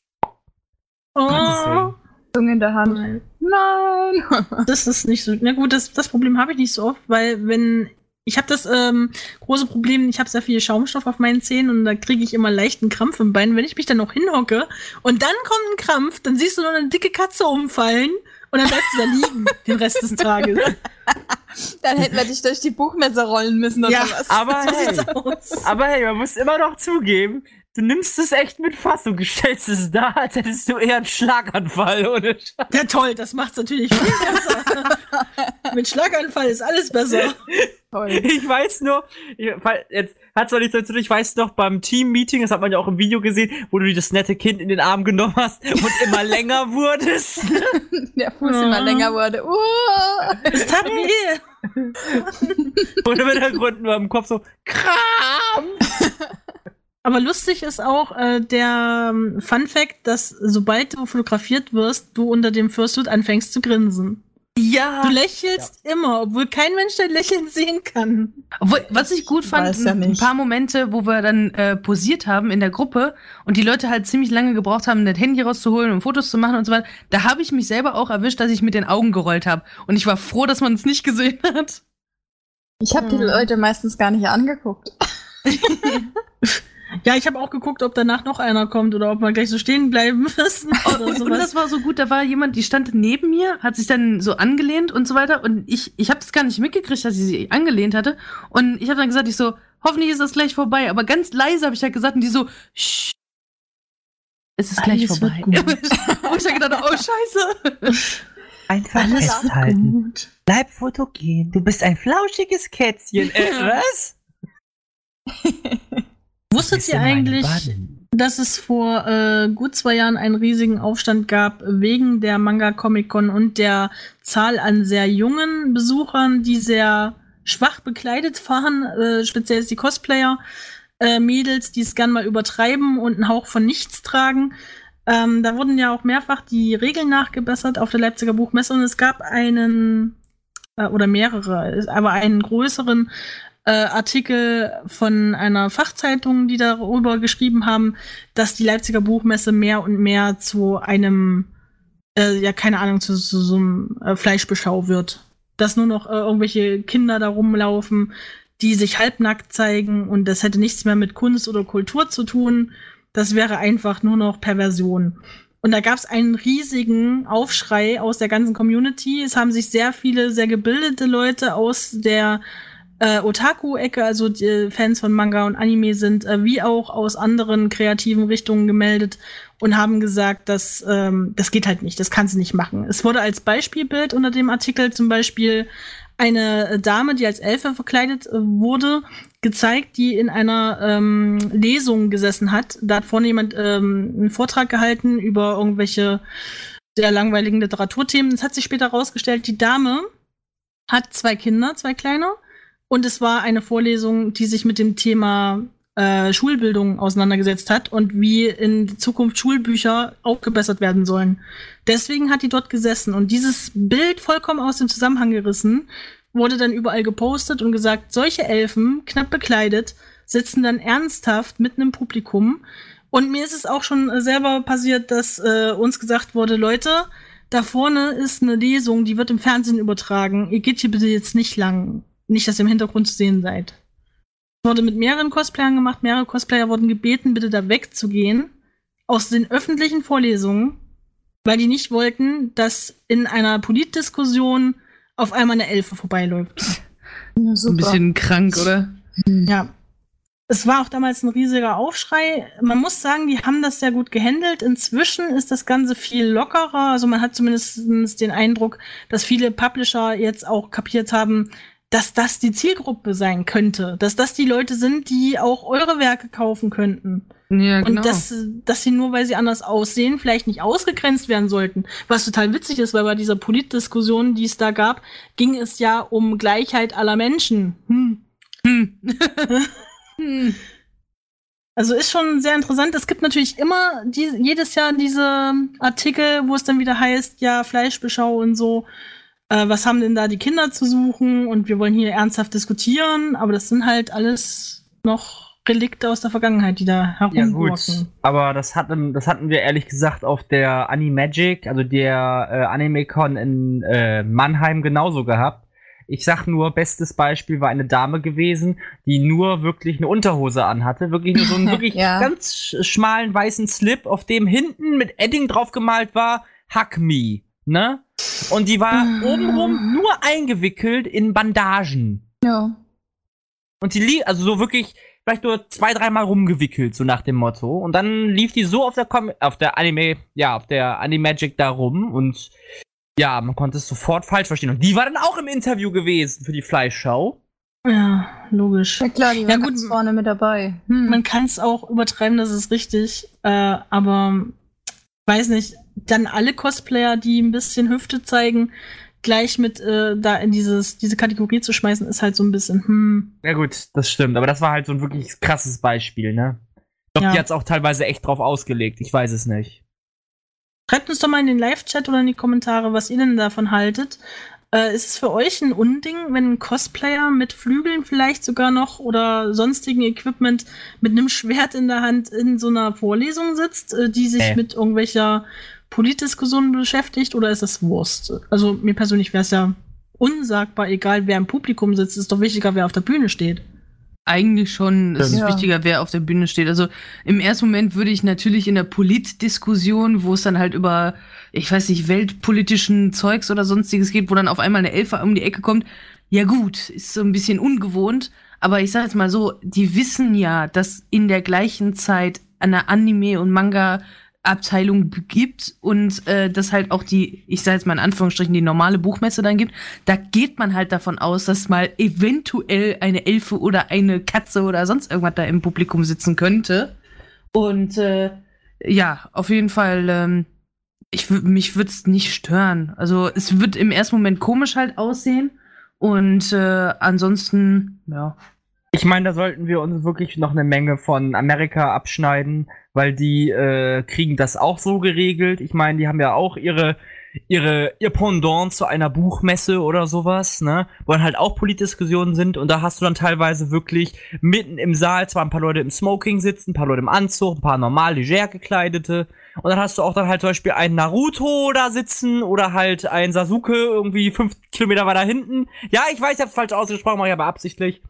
Oh, Zunge in der Hand. nein. Nein. Das ist nicht so. Na gut, das, das Problem habe ich nicht so oft, weil wenn ich habe das ähm, große Problem, ich habe sehr viel Schaumstoff auf meinen Zähnen und da kriege ich immer leichten Krampf im Bein. Wenn ich mich dann noch hinhocke und dann kommt ein Krampf, dann siehst du nur eine dicke Katze umfallen und dann bleibst du da liegen den Rest des Tages. Dann hätten wir dich durch die Buchmesse rollen müssen oder Ja, was. Aber So hey, sieht's aus. aber hey, man muss immer noch zugeben, du nimmst es echt mit Fassung, du stellst es da, als hättest du eher einen Schlaganfall ohne Scheiß. Ja, toll, das macht's natürlich viel besser. Mit Schlaganfall ist alles besser. Toll. Ich weiß nur, ich, weil jetzt hat's zwar nichts damit zu tun, ich weiß noch beim Team-Meeting, das hat man ja auch im Video gesehen, wo du das nette Kind in den Arm genommen hast und immer länger wurdest. Der Fuß Ja. immer länger wurde. Uh. Es tat weh. Und im Hintergrund nur im Kopf so, Kram! Aber lustig ist auch äh, der ähm, Fun Fact, dass sobald du fotografiert wirst, du unter dem Fursuit anfängst zu grinsen. Ja. Du lächelst immer, obwohl kein Mensch dein Lächeln sehen kann. Obwohl, was ich gut fand, Weiß ja ein nicht. paar Momente, wo wir dann äh, posiert haben in der Gruppe und die Leute halt ziemlich lange gebraucht haben, das Handy rauszuholen und Fotos zu machen und so weiter. Da habe ich mich selber auch erwischt, dass ich mit den Augen gerollt habe. Und ich war froh, dass man es nicht gesehen hat. Ich habe die Hm. Leute meistens gar nicht angeguckt. Ja, ich habe auch geguckt, ob danach noch einer kommt oder ob wir gleich so stehen bleiben müssen oder Und, und sowas. das war so gut, da war jemand, die stand neben mir, hat sich dann so angelehnt und so weiter. Und ich, ich habe das gar nicht mitgekriegt, dass sie sich angelehnt hatte. Und ich habe dann gesagt, ich so, hoffentlich ist das gleich vorbei. Aber ganz leise habe ich halt gesagt und die so, Shh, es ist gleich Alles vorbei. wird gut. Und ich hab gedacht, oh Scheiße. Einfach Alles festhalten. gut. Bleib fotogen. Du bist ein flauschiges Kätzchen. Äh, was? Wusstet ihr eigentlich, dass es vor äh, gut zwei Jahren einen riesigen Aufstand gab wegen der Manga Comic Con und der Zahl an sehr jungen Besuchern, die sehr schwach bekleidet waren, äh, speziell die Cosplayer, äh, Mädels, die es gern mal übertreiben und einen Hauch von nichts tragen. Ähm, da wurden ja auch mehrfach die Regeln nachgebessert auf der Leipziger Buchmesse und es gab einen äh, oder mehrere, aber einen größeren äh, Artikel von einer Fachzeitung, die darüber geschrieben haben, dass die Leipziger Buchmesse mehr und mehr zu einem, äh, ja, keine Ahnung, zu, zu so einem äh, Fleischbeschau wird. Dass nur noch äh, irgendwelche Kinder da rumlaufen, die sich halbnackt zeigen und das hätte nichts mehr mit Kunst oder Kultur zu tun. Das wäre einfach nur noch Perversion. Und da gab es einen riesigen Aufschrei aus der ganzen Community. Es haben sich sehr viele, sehr gebildete Leute aus der äh, Otaku-Ecke, also die Fans von Manga und Anime sind, äh, wie auch aus anderen kreativen Richtungen gemeldet und haben gesagt, dass ähm, das geht halt nicht, das kannst du nicht machen. Es wurde als Beispielbild unter dem Artikel zum Beispiel eine Dame, die als Elfe verkleidet äh, wurde, gezeigt, die in einer ähm, Lesung gesessen hat. Da hat vorne jemand ähm, einen Vortrag gehalten über irgendwelche sehr langweiligen Literaturthemen. Es hat sich später herausgestellt, die Dame hat zwei Kinder, zwei kleine. Und es war eine Vorlesung, die sich mit dem Thema äh, Schulbildung auseinandergesetzt hat und wie in Zukunft Schulbücher aufgebessert werden sollen. Deswegen hat die dort gesessen. Und dieses Bild vollkommen aus dem Zusammenhang gerissen, wurde dann überall gepostet und gesagt, solche Elfen, knapp bekleidet, sitzen dann ernsthaft mitten im Publikum. Und mir ist es auch schon äh, selber passiert, dass äh, uns gesagt wurde, Leute, da vorne ist eine Lesung, die wird im Fernsehen übertragen. Ihr geht hier bitte jetzt nicht lang. Nicht, dass ihr im Hintergrund zu sehen seid. Es wurde mit mehreren Cosplayern gemacht. Mehrere Cosplayer wurden gebeten, bitte da wegzugehen. Aus den öffentlichen Vorlesungen. weil die nicht wollten, dass in einer Politdiskussion auf einmal eine Elfe vorbeiläuft. Ja, So ein bisschen krank, oder? Ja. Es war auch damals ein riesiger Aufschrei. Man muss sagen, die haben das sehr gut gehandelt. Inzwischen ist das Ganze viel lockerer. Also man hat zumindest den Eindruck, dass viele Publisher jetzt auch kapiert haben, dass das die Zielgruppe sein könnte. Dass das die Leute sind, die auch eure Werke kaufen könnten. Ja, genau. Und dass, dass sie nur, weil sie anders aussehen, vielleicht nicht ausgegrenzt werden sollten. Was total witzig ist, weil bei dieser Politdiskussion, die es da gab, ging es ja um Gleichheit aller Menschen. Hm. Hm. hm. Also ist schon sehr interessant. Es gibt natürlich immer die, jedes Jahr diese Artikel, wo es dann wieder heißt, ja, Fleischbeschau und so. Äh, was haben denn da die Kinder zu suchen? Und wir wollen hier ernsthaft diskutieren. Aber das sind halt alles noch Relikte aus der Vergangenheit, die da Ja gut, herumwalken. aber das hatten, das hatten wir ehrlich gesagt auf der Animagic, also der äh, Animecon in äh, Mannheim genauso gehabt. Ich sag nur, bestes Beispiel war eine Dame gewesen, die nur wirklich eine Unterhose anhatte, wirklich nur so einen wirklich Ja. ganz sch- schmalen weißen Slip, auf dem hinten mit Edding drauf gemalt war, Hug Me, ne? Und die war obenrum nur eingewickelt in Bandagen. Ja. Und die lief, also so wirklich, vielleicht nur zwei, dreimal rumgewickelt, so nach dem Motto. Und dann lief die so auf der Com auf der Anime, ja, auf der Animagic da rum und ja, man konnte es sofort falsch verstehen. Und die war dann auch im Interview gewesen für die Fleischschau. Ja, logisch. Ja klar, die Ja, war gut. ganz vorne mit dabei. Hm. Man kann es auch übertreiben, das ist richtig. Äh, aber weiß nicht, dann alle Cosplayer, die ein bisschen Hüfte zeigen, gleich mit äh, da in dieses, diese Kategorie zu schmeißen, ist halt so ein bisschen, hm. Ja gut, das stimmt. Aber das war halt so ein wirklich krasses Beispiel, ne? Ich glaube, Ja. die hat's auch teilweise echt drauf ausgelegt. Ich weiß es nicht. Schreibt uns doch mal in den Live-Chat oder in die Kommentare, was ihr denn davon haltet. Äh, ist es für euch ein Unding, wenn ein Cosplayer mit Flügeln vielleicht sogar noch oder sonstigen Equipment mit einem Schwert in der Hand in so einer Vorlesung sitzt, äh, die sich Äh. mit irgendwelcher Politdiskussionen beschäftigt, oder ist das Wurst? Also mir persönlich wäre es ja unsagbar, egal wer im Publikum sitzt, ist doch wichtiger, wer auf der Bühne steht. Eigentlich schon. Es ist Ja. wichtiger, wer auf der Bühne steht. Also im ersten Moment würde ich natürlich in der Politdiskussion, wo es dann halt über, ich weiß nicht, weltpolitischen Zeugs oder sonstiges geht, wo dann auf einmal eine Elfe um die Ecke kommt. Ja gut, ist so ein bisschen ungewohnt. Aber ich sag jetzt mal so, die wissen ja, dass in der gleichen Zeit eine Anime- und Manga-Abteilung gibt und äh, dass halt auch die, ich sag jetzt mal in Anführungsstrichen, die normale Buchmesse dann gibt. Da geht man halt davon aus, dass mal eventuell eine Elfe oder eine Katze oder sonst irgendwas da im Publikum sitzen könnte. Und äh, ja, auf jeden Fall, ähm, ich wü- mich würde es nicht stören. Also es wird im ersten Moment komisch halt aussehen. Und äh, ansonsten, ja. Ich meine, da sollten wir uns wirklich noch eine Menge von Amerika abschneiden, weil die äh, kriegen das auch so geregelt. Ich meine, die haben ja auch ihre ihre ihr Pendant zu einer Buchmesse oder sowas, ne, wo dann halt auch Politdiskussionen sind und da hast du dann teilweise wirklich mitten im Saal zwar ein paar Leute im Smoking sitzen, ein paar Leute im Anzug, ein paar normal leger gekleidete und dann hast du auch dann halt zum Beispiel einen Naruto da sitzen oder halt einen Sasuke irgendwie fünf Kilometer weiter hinten. Ja, ich weiß, ich hab's falsch ausgesprochen, mache ich aber absichtlich.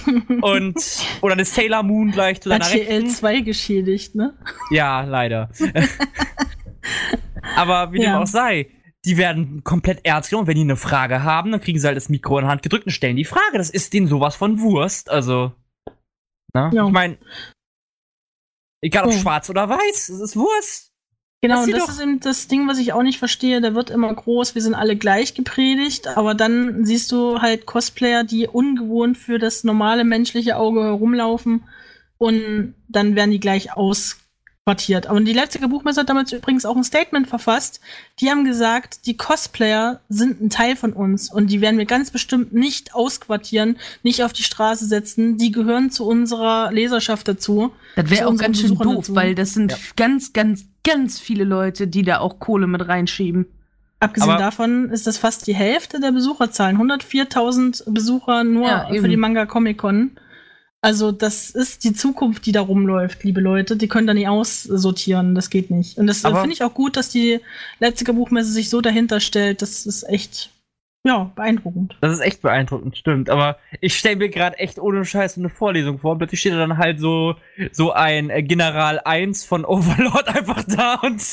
Und oder eine Sailor Moon gleich zu deiner Hat hier L Rechten. zwei geschädigt, ne? Ja, leider. Aber wie Ja. dem auch sei, die werden komplett ernst genommen. Wenn die eine Frage haben, dann kriegen sie halt das Mikro in die Hand gedrückt und stellen die Frage. Das ist denen sowas von Wurst. Also, ne? Ja. Ich meine, egal ob Ja. schwarz oder weiß, es ist Wurst. Genau, Lass und sie das doch. ist eben das Ding, was ich auch nicht verstehe. Da wird immer groß, wir sind alle gleich gepredigt, aber dann siehst du halt Cosplayer, die ungewohnt für das normale menschliche Auge herumlaufen und dann werden die gleich ausquartiert. Aber die Leipziger Buchmesse hat damals übrigens auch ein Statement verfasst. Die haben gesagt, die Cosplayer sind ein Teil von uns und die werden wir ganz bestimmt nicht ausquartieren, nicht auf die Straße setzen. Die gehören zu unserer Leserschaft dazu. Das Zu wäre auch unseren ganz schön Besuchern doof, dazu. weil das sind Ja. ganz, ganz, ganz viele Leute, die da auch Kohle mit reinschieben. Abgesehen Aber- davon ist das fast die Hälfte der Besucherzahlen. hundertviertausend Besucher nur Ja, für eben. die Manga Comic Con. Also das ist die Zukunft, die da rumläuft, liebe Leute. Die können da nicht aussortieren, das geht nicht. Und das äh, Aber- finde ich auch gut, dass die Leipziger Buchmesse sich so dahinter stellt. Das ist echt, ja, beeindruckend. Das ist echt beeindruckend, stimmt. Aber ich stelle mir gerade echt ohne Scheiß eine Vorlesung vor. Und plötzlich steht da dann halt so, so ein äh, General eins von Overlord einfach da und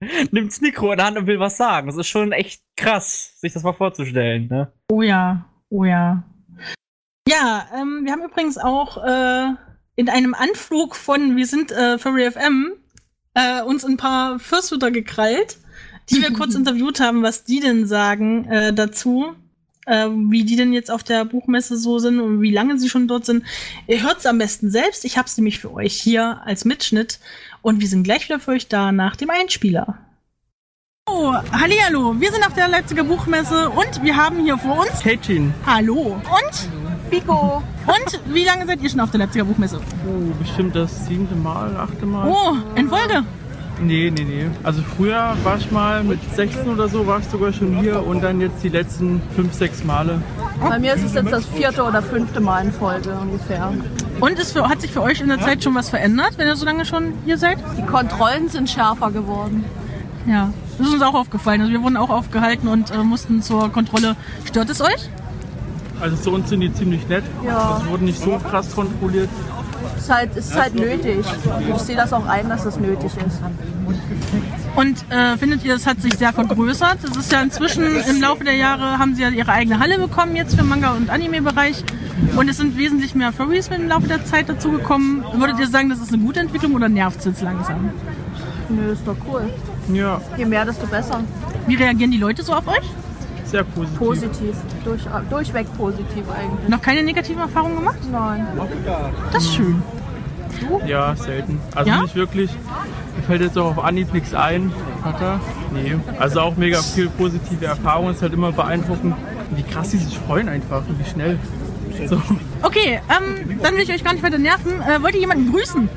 nimmt das Mikro in der Hand und will was sagen. Das ist schon echt krass, sich das mal vorzustellen, ne? Oh ja, oh ja. Ja, ähm, wir haben übrigens auch äh, in einem Anflug von Wir sind äh, Furry F M äh, uns ein paar Fursuiter gekrallt, die wir kurz interviewt haben, was die denn sagen äh, dazu, äh, wie die denn jetzt auf der Buchmesse so sind und wie lange sie schon dort sind. Ihr hört es am besten selbst. Ich habe es nämlich für euch hier als Mitschnitt und wir sind gleich wieder für euch da nach dem Einspieler. Oh, hallihallo, wir sind auf der Leipziger Buchmesse und wir haben hier vor uns Kätchen. Hallo. Und Pico. Und wie lange seid ihr schon auf der Leipziger Buchmesse? Oh, bestimmt das siebte Mal, achte Mal. Oh, in Folge? Nee, nee, nee. Also früher war ich mal mit sechzehn oder so, war ich sogar schon hier und dann jetzt die letzten fünf, sechs Male. Bei mir ist es jetzt das vierte oder fünfte Mal in Folge ungefähr. Und ist für, hat sich für euch in der Zeit schon was verändert, wenn ihr so lange schon hier seid? Die Kontrollen sind schärfer geworden. Ja, das ist uns auch aufgefallen. Also wir wurden auch aufgehalten und äh, mussten zur Kontrolle. Stört es euch? Also zu uns sind die ziemlich nett. Ja. Es wurden nicht so krass kontrolliert. Es ist halt, es ist halt nötig. Ich sehe das auch ein, dass das nötig ist. Und äh, findet ihr, das hat sich sehr vergrößert? Das ist ja inzwischen im Laufe der Jahre, haben sie ja ihre eigene Halle bekommen jetzt für Manga- und Anime-Bereich. Und es sind wesentlich mehr Furries im Laufe der Zeit dazugekommen. Würdet ihr sagen, das ist eine gute Entwicklung oder nervt es jetzt langsam? Nö, ist doch cool. Ja, Je mehr, desto besser. Wie reagieren die Leute so auf euch? sehr positiv. Positiv. Durch, durchweg positiv eigentlich. Noch keine negativen Erfahrungen gemacht? Nein. Das ist schön. Ja, selten. Also Ja? nicht wirklich. Mir fällt jetzt auch auf Anhieb nichts ein. Hat er? Nee. Also auch mega viel positive Erfahrungen. Ist halt immer beeindruckend, wie krass die sich freuen einfach und wie schnell. So. Okay, ähm, dann will ich euch gar nicht weiter nerven. Äh, wollt ihr jemanden grüßen?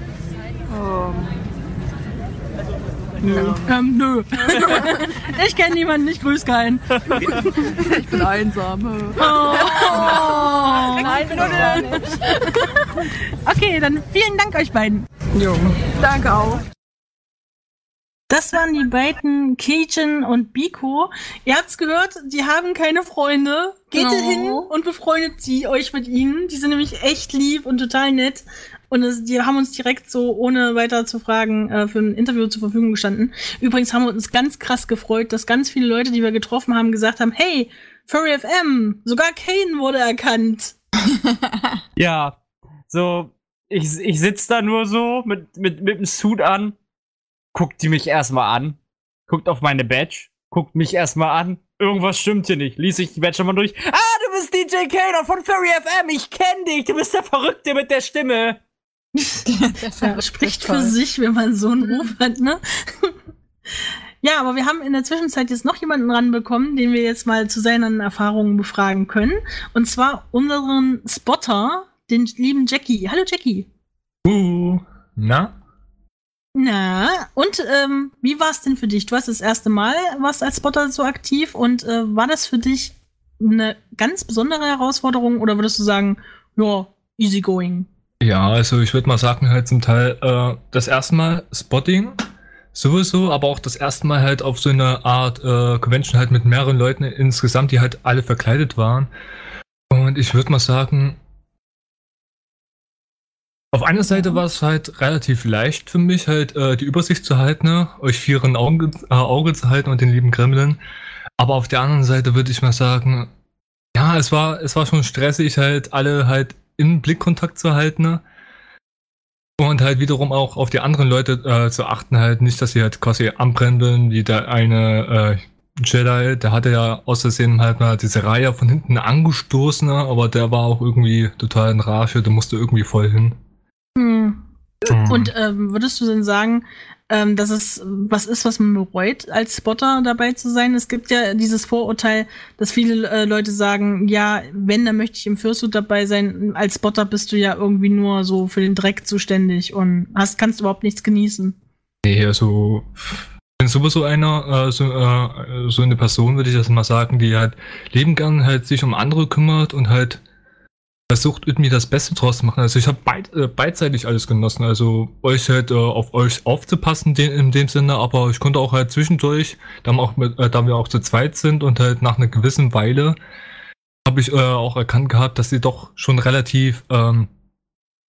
Nö. Ähm, nö. Ich kenne niemanden, ich grüße keinen. Ich bin einsam. Oh. Nein, bin ich nicht. Okay, dann vielen Dank euch beiden. Danke auch. Das waren die beiden Keijin und Biko. Ihr habt's gehört, die haben keine Freunde. Geht Genau. hin und befreundet sie euch mit ihnen. Die sind nämlich echt lieb und total nett. Und es, die haben uns direkt so, ohne weiter zu fragen, äh, für ein Interview zur Verfügung gestanden. Übrigens haben wir uns ganz krass gefreut, dass ganz viele Leute, die wir getroffen haben, gesagt haben, hey, Furry F M, sogar Kane wurde erkannt. Ja, so, ich, ich sitz da nur so mit, mit, mit dem Suit an, guckt die mich erstmal an, guckt auf meine Badge, guckt mich erstmal an, irgendwas stimmt hier nicht, lies ich die Badge nochmal durch. Ah, du bist D J Kane von Furry F M, ich kenn dich, du bist der Verrückte mit der Stimme. Ja, spricht für sich, wenn man so einen Ruf hat, ne? Ja, aber wir haben in der Zwischenzeit jetzt noch jemanden ranbekommen, den wir jetzt mal zu seinen Erfahrungen befragen können. Und zwar unseren Spotter, den lieben Jackie. Hallo Jackie. Uh, na? Na, und ähm, wie war es denn für dich? Du hast das erste Mal warst als Spotter so aktiv und äh, war das für dich eine ganz besondere Herausforderung oder würdest du sagen, ja, easy going? Ja, also ich würde mal sagen, halt zum Teil äh, das erste Mal Spotting sowieso, aber auch das erste Mal halt auf so eine Art äh, Convention halt mit mehreren Leuten insgesamt, die halt alle verkleidet waren. Und ich würde mal sagen, auf einer Seite war es halt relativ leicht für mich, halt äh, die Übersicht zu halten, ne? Euch vier in Auge, äh, Auge zu halten und den lieben Gremlin. Aber auf der anderen Seite würde ich mal sagen, ja, es war, es war schon stressig, halt alle halt in Blickkontakt zu halten, ne? Und halt wiederum auch auf die anderen Leute äh, zu achten, halt nicht, dass sie halt quasi anbrennen, wie der eine äh, Jedi, der hatte ja aus Versehen halt mal diese Reihe von hinten angestoßen, ne? Aber der war auch irgendwie total in Rage, der musste irgendwie voll hin. Hm. Mhm. Und ähm, würdest du denn sagen, ähm, dass es was ist, was man bereut, als Spotter dabei zu sein? Es gibt ja dieses Vorurteil, dass viele äh, Leute sagen, ja, wenn, dann möchte ich im Fursuit dabei sein. Als Spotter bist du ja irgendwie nur so für den Dreck zuständig und hast, kannst überhaupt nichts genießen. Nee, also ich bin sowieso einer, äh, so, äh, so eine Person, würde ich das mal sagen, die halt leben gern halt sich um andere kümmert und halt versucht irgendwie das Beste draus zu machen. Also ich habe beid, äh, beidseitig alles genossen. Also euch halt äh, auf euch aufzupassen den, in dem Sinne, aber ich konnte auch halt zwischendurch, da, wir auch mit, äh, da wir auch zu zweit sind und halt nach einer gewissen Weile habe ich äh, auch erkannt gehabt, dass sie doch schon relativ ähm,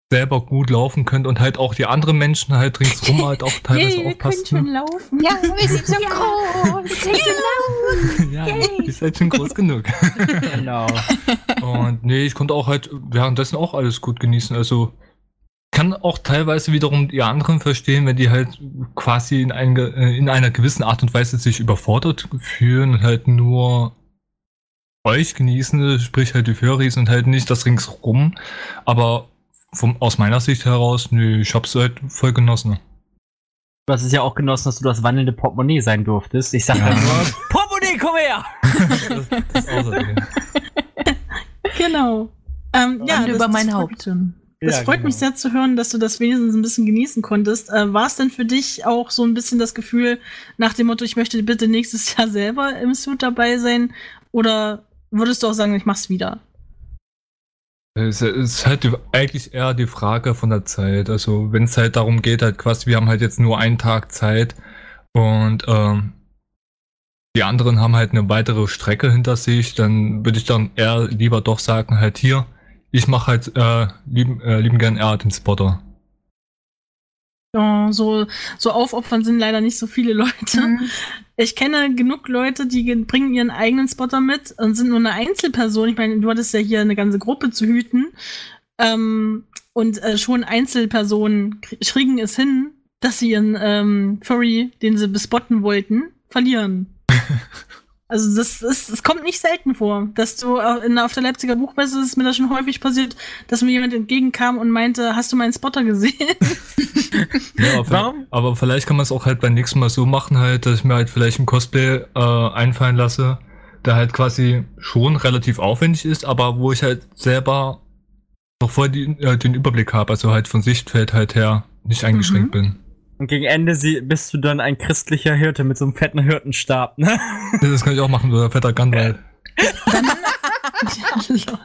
selber gut laufen könnt und halt auch die anderen Menschen halt ringsrum halt auch teilweise Yay, wir können aufpasst. schon laufen. Ja, wir sind schon groß. Wir können schon laufen. Ja, ihr seid schon groß genug. Genau. Und nee, ich konnte auch halt währenddessen auch alles gut genießen. Also kann auch teilweise wiederum die anderen verstehen, wenn die halt quasi in, ein, in einer gewissen Art und Weise sich überfordert fühlen und halt nur euch genießen, sprich halt die Furries und halt nicht das ringsrum. Aber vom, aus meiner Sicht heraus, nö, ich hab's halt voll genossen. Du hast es ja auch genossen, dass du das wandelnde Portemonnaie sein durftest. Ich sag ja nur, Portemonnaie, komm her! das, das ist außerdem. Genau. Ähm, ja, Hand das, über mein das Haupt. freut, das Ja, freut genau. mich sehr zu hören, dass du das wenigstens ein bisschen genießen konntest. Äh, war es denn für dich auch so ein bisschen das Gefühl nach dem Motto, ich möchte bitte nächstes Jahr selber im Suit dabei sein? Oder würdest du auch sagen, ich mach's wieder? Es ist halt die, eigentlich eher die Frage von der Zeit. Also wenn es halt darum geht, halt quasi, wir haben halt jetzt nur einen Tag Zeit und ähm, die anderen haben halt eine weitere Strecke hinter sich, dann würde ich dann eher lieber doch sagen, halt hier, ich mache halt äh, lieben, äh, lieben gern eher den Spotter. Ja, so, so aufopfern sind leider nicht so viele Leute. Mhm. Ich kenne genug Leute, die ge- bringen ihren eigenen Spotter mit und sind nur eine Einzelperson. Ich meine, du hattest ja hier eine ganze Gruppe zu hüten. Ähm, und äh, schon Einzelpersonen krie- kriegen es hin, dass sie ihren ähm, Furry, den sie bespotten wollten, verlieren. Also das ist, es kommt nicht selten vor, dass du in, auf der Leipziger Buchmesse, ist mir das schon häufig passiert, dass mir jemand entgegenkam und meinte, hast du meinen Spotter gesehen? Ja, aber, Warum? aber vielleicht kann man es auch halt beim nächsten Mal so machen, halt, dass ich mir halt vielleicht ein Cosplay äh, einfallen lasse, der halt quasi schon relativ aufwendig ist, aber wo ich halt selber noch voll die, äh, den Überblick habe, also halt von Sichtfeld halt her nicht eingeschränkt Mhm. bin. Und gegen Ende sie, bist du dann ein christlicher Hirte mit so einem fetten Hirtenstab, ne? Das kann ich auch machen, oder fetter Gandalf. Ja,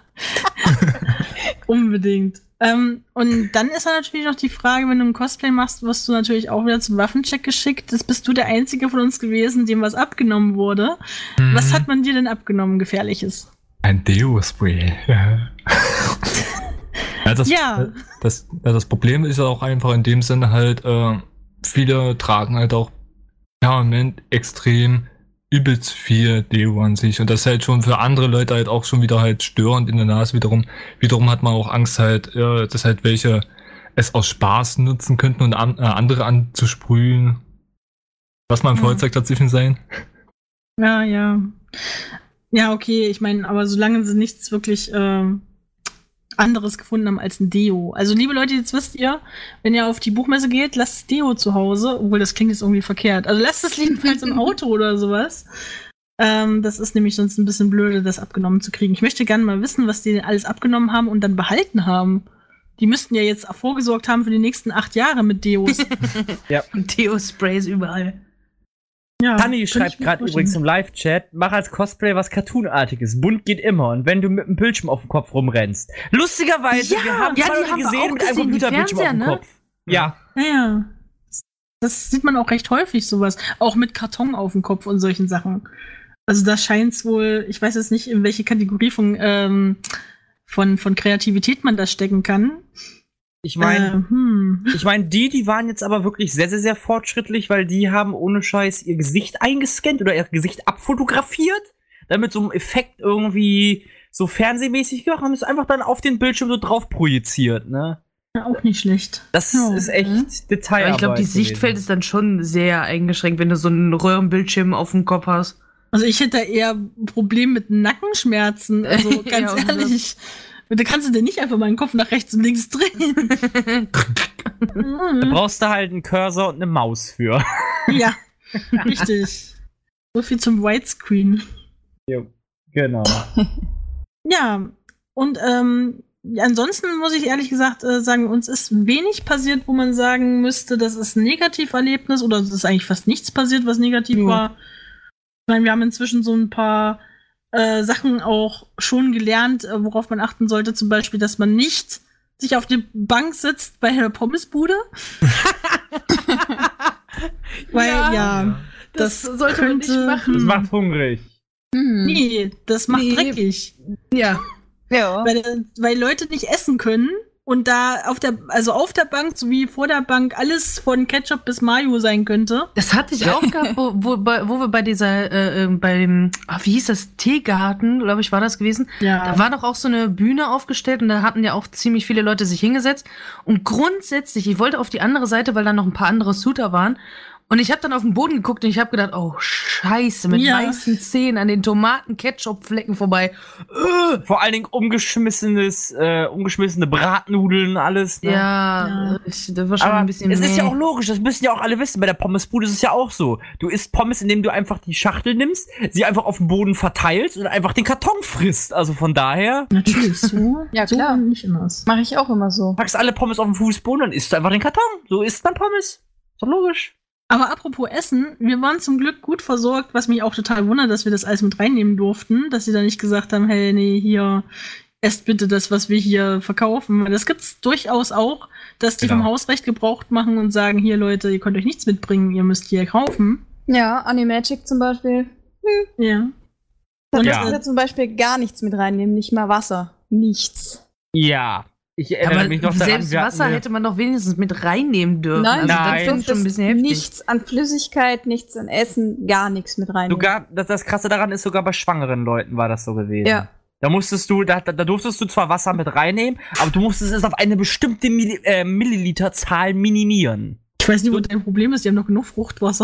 unbedingt. Ähm, und dann ist dann natürlich noch die Frage, wenn du ein Cosplay machst, wirst du natürlich auch wieder zum Waffencheck geschickt. Das bist du der Einzige von uns gewesen, dem was abgenommen wurde. Mhm. Was hat man dir denn abgenommen, Gefährliches? Ein Deo-Spray. Ja. Ja, das, Ja. Das, ja, das Problem ist ja auch einfach in dem Sinne halt, äh, viele tragen halt auch permanent extrem übelst viel Deo an sich und das ist halt schon für andere Leute halt auch schon wieder halt störend in der Nase wiederum. Wiederum hat man auch Angst halt, äh, dass halt welche es aus Spaß nutzen könnten und an, äh, andere anzusprühen. Was mal ein Mhm. Feuerzeug dazwischen sein. Ja, ja. Ja, okay, ich meine, aber solange sie nichts wirklich ähm, anderes gefunden haben als ein Deo. Also, liebe Leute, jetzt wisst ihr, wenn ihr auf die Buchmesse geht, lasst das Deo zu Hause, obwohl das klingt jetzt irgendwie verkehrt. Also lasst es jedenfalls im Auto oder sowas. Ähm, das ist nämlich sonst ein bisschen blöde, das abgenommen zu kriegen. Ich möchte gerne mal wissen, was die alles abgenommen haben und dann behalten haben. Die müssten ja jetzt vorgesorgt haben für die nächsten acht Jahre mit Deos. Und Deo-Sprays überall. Ja, Tanni könnte schreibt ich mir gerade vorstellen. übrigens im Live-Chat, mach als Cosplay was Cartoonartiges. Bunt geht immer. Und wenn du mit einem Bildschirm auf dem Kopf rumrennst. Lustigerweise, Ja, wir haben ja, zwei die Leute haben wir gesehen auch mit einem gesehen, die Computerbildschirm auf dem Fernseher, ne? Kopf. Ja. Ja, ja. Das sieht man auch recht häufig, sowas. Auch mit Karton auf dem Kopf und solchen Sachen. Also da scheint es wohl, ich weiß jetzt nicht, in welche Kategorie von, ähm, von, von Kreativität man da stecken kann. Ich meine, äh, hm. ich meine, die, die waren jetzt aber wirklich sehr, sehr, sehr fortschrittlich, weil die haben ohne Scheiß ihr Gesicht eingescannt oder ihr Gesicht abfotografiert, damit so einem Effekt irgendwie so fernsehmäßig gemacht, haben es einfach dann auf den Bildschirm so drauf projiziert, ne? Ja, auch nicht schlecht. Das Ja. ist echt Detailarbeit. Aber ich glaube, die gewesen. Sichtfeld ist dann schon sehr eingeschränkt, wenn du so einen Röhrenbildschirm auf dem Kopf hast. Also ich hätte da eher ein Problem mit Nackenschmerzen. Also ganz Ja, und ehrlich. Da kannst du dir nicht einfach mal den Kopf nach rechts und links drehen. Da Mhm. brauchst du halt einen Cursor und eine Maus für. Ja, richtig. So viel zum Widescreen. Genau. Ja, und ähm, ansonsten muss ich ehrlich gesagt äh, sagen, uns ist wenig passiert, wo man sagen müsste, das ist ein Negativerlebnis oder es ist eigentlich fast nichts passiert, was negativ Ja. war. Ich meine, wir haben inzwischen so ein paar äh, Sachen auch schon gelernt, äh, worauf man achten sollte. Zum Beispiel, dass man nicht sich auf die Bank sitzt bei der Pommesbude. Weil, ja, Ja, das, das sollte man nicht könnte, machen. Das macht hungrig. Mhm. Nee, das macht Nee. dreckig. Ja. Ja. Weil, weil Leute nicht essen können, und da auf der, also auf der Bank sowie vor der Bank alles von Ketchup bis Mayo sein könnte. Das hatte ich auch gehabt, wo, wo, bei, wo wir bei dieser, äh, beim, ah, wie hieß das, Teegarten, glaube ich, war das gewesen. Ja. Da war doch auch so eine Bühne aufgestellt und da hatten ja auch ziemlich viele Leute sich hingesetzt. Und grundsätzlich, ich wollte auf die andere Seite, weil da noch ein paar andere Suiter waren. Und ich habe dann auf den Boden geguckt und ich habe gedacht, oh Scheiße, mit Ja. weißen Zähnen an den Tomaten-Ketchup-Flecken vorbei. Äh, Vor allen Dingen umgeschmissenes, äh, umgeschmissene Bratnudeln, alles. Ne? ja, Ja. Ich, das war schon Aber ein bisschen es ist ja meh. auch logisch, das müssen ja auch alle wissen. Bei der Pommesbude ist es ja auch so. Du isst Pommes, indem du einfach die Schachtel nimmst, sie einfach auf dem Boden verteilst und einfach den Karton frisst. Also von daher, Natürlich, so. Ja, so klar. nicht anders. Mache ich auch immer so. packst alle Pommes auf den Fußboden und isst einfach den Karton. So isst man Pommes. Ist doch logisch. Aber apropos Essen, wir waren zum Glück gut versorgt, was mich auch total wundert, dass wir das alles mit reinnehmen durften, dass sie da nicht gesagt haben, hey, nee, hier, esst bitte das, was wir hier verkaufen. Weil das gibt's durchaus auch, dass die Genau. vom Hausrecht Gebrauch machen und sagen, hier Leute, ihr könnt euch nichts mitbringen, ihr müsst hier kaufen. Ja, Animagic zum Beispiel. Ja. Da Und Ja. dürfen wir zum Beispiel gar nichts mit reinnehmen, nicht mal Wasser. Nichts. Ja. Ich erinnere Aber mich noch daran, selbst wir hatten Wasser eine- hätte man doch wenigstens mit reinnehmen dürfen. Nein, also Nein. das finde ich schon ein bisschen heftig. Nichts an Flüssigkeit, nichts an Essen, gar nichts mit reinnehmen. Sogar, das, das Krasse daran ist, sogar bei schwangeren Leuten war das so gewesen. Ja. Da musstest du, da, da, da durftest du zwar Wasser mit reinnehmen, aber du musstest es auf eine bestimmte Milli, äh, Milliliterzahl minimieren. Ich weiß nicht, wo dein Problem ist, die haben doch genug Fruchtwasser.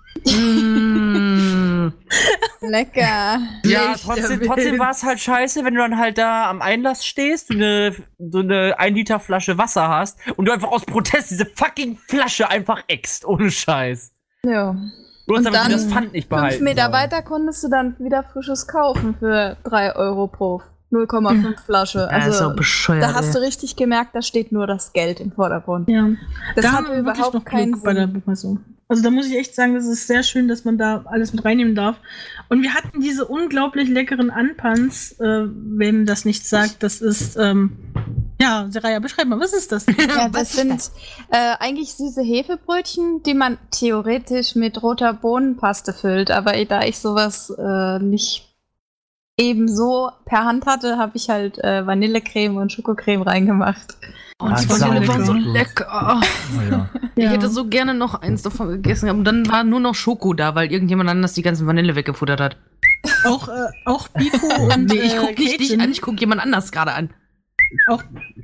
Mm. Lecker. Ja, Schlechter trotzdem, trotzdem Witz. war es halt scheiße, wenn du dann halt da am Einlass stehst, du eine, so eine ein Liter Flasche Wasser hast und du einfach aus Protest diese fucking Flasche einfach äckst, ohne Scheiß. Ja. Du hast Und damit dann das Pfand nicht behalten. Fünf Meter sollen. weiter konntest du dann wieder frisches kaufen für drei Euro pro null Komma fünf Flasche. Also, Also so bescheuert. da hast du ey. richtig gemerkt, da steht nur das Geld im Vordergrund. Ja. Das da hat haben wir wirklich überhaupt noch keinen Glück bei der Sinn. Buchmesse. Also da muss ich echt sagen, das ist sehr schön, dass man da alles mit reinnehmen darf. Und wir hatten diese unglaublich leckeren Anpans, äh, wem das nichts sagt, das ist, ähm, ja, Seraya, beschreib mal, was ist das? Ja, das sind äh, eigentlich süße Hefebrötchen, die man theoretisch mit roter Bohnenpaste füllt. Aber da ich sowas äh, nicht ebenso per Hand hatte, habe ich halt äh, Vanillecreme und Schokocreme reingemacht. Oh, Ah, die das Vanille ist war so gut. lecker. Oh, ja. Ich Ja. hätte so gerne noch eins davon gegessen. Und dann war nur noch Schoko da, weil irgendjemand anders die ganzen Vanille weggefuttert hat. Auch, äh, auch Biko und Nee, ich äh, guck nicht dich Cajun. an, ich guck jemand anders gerade an. Auch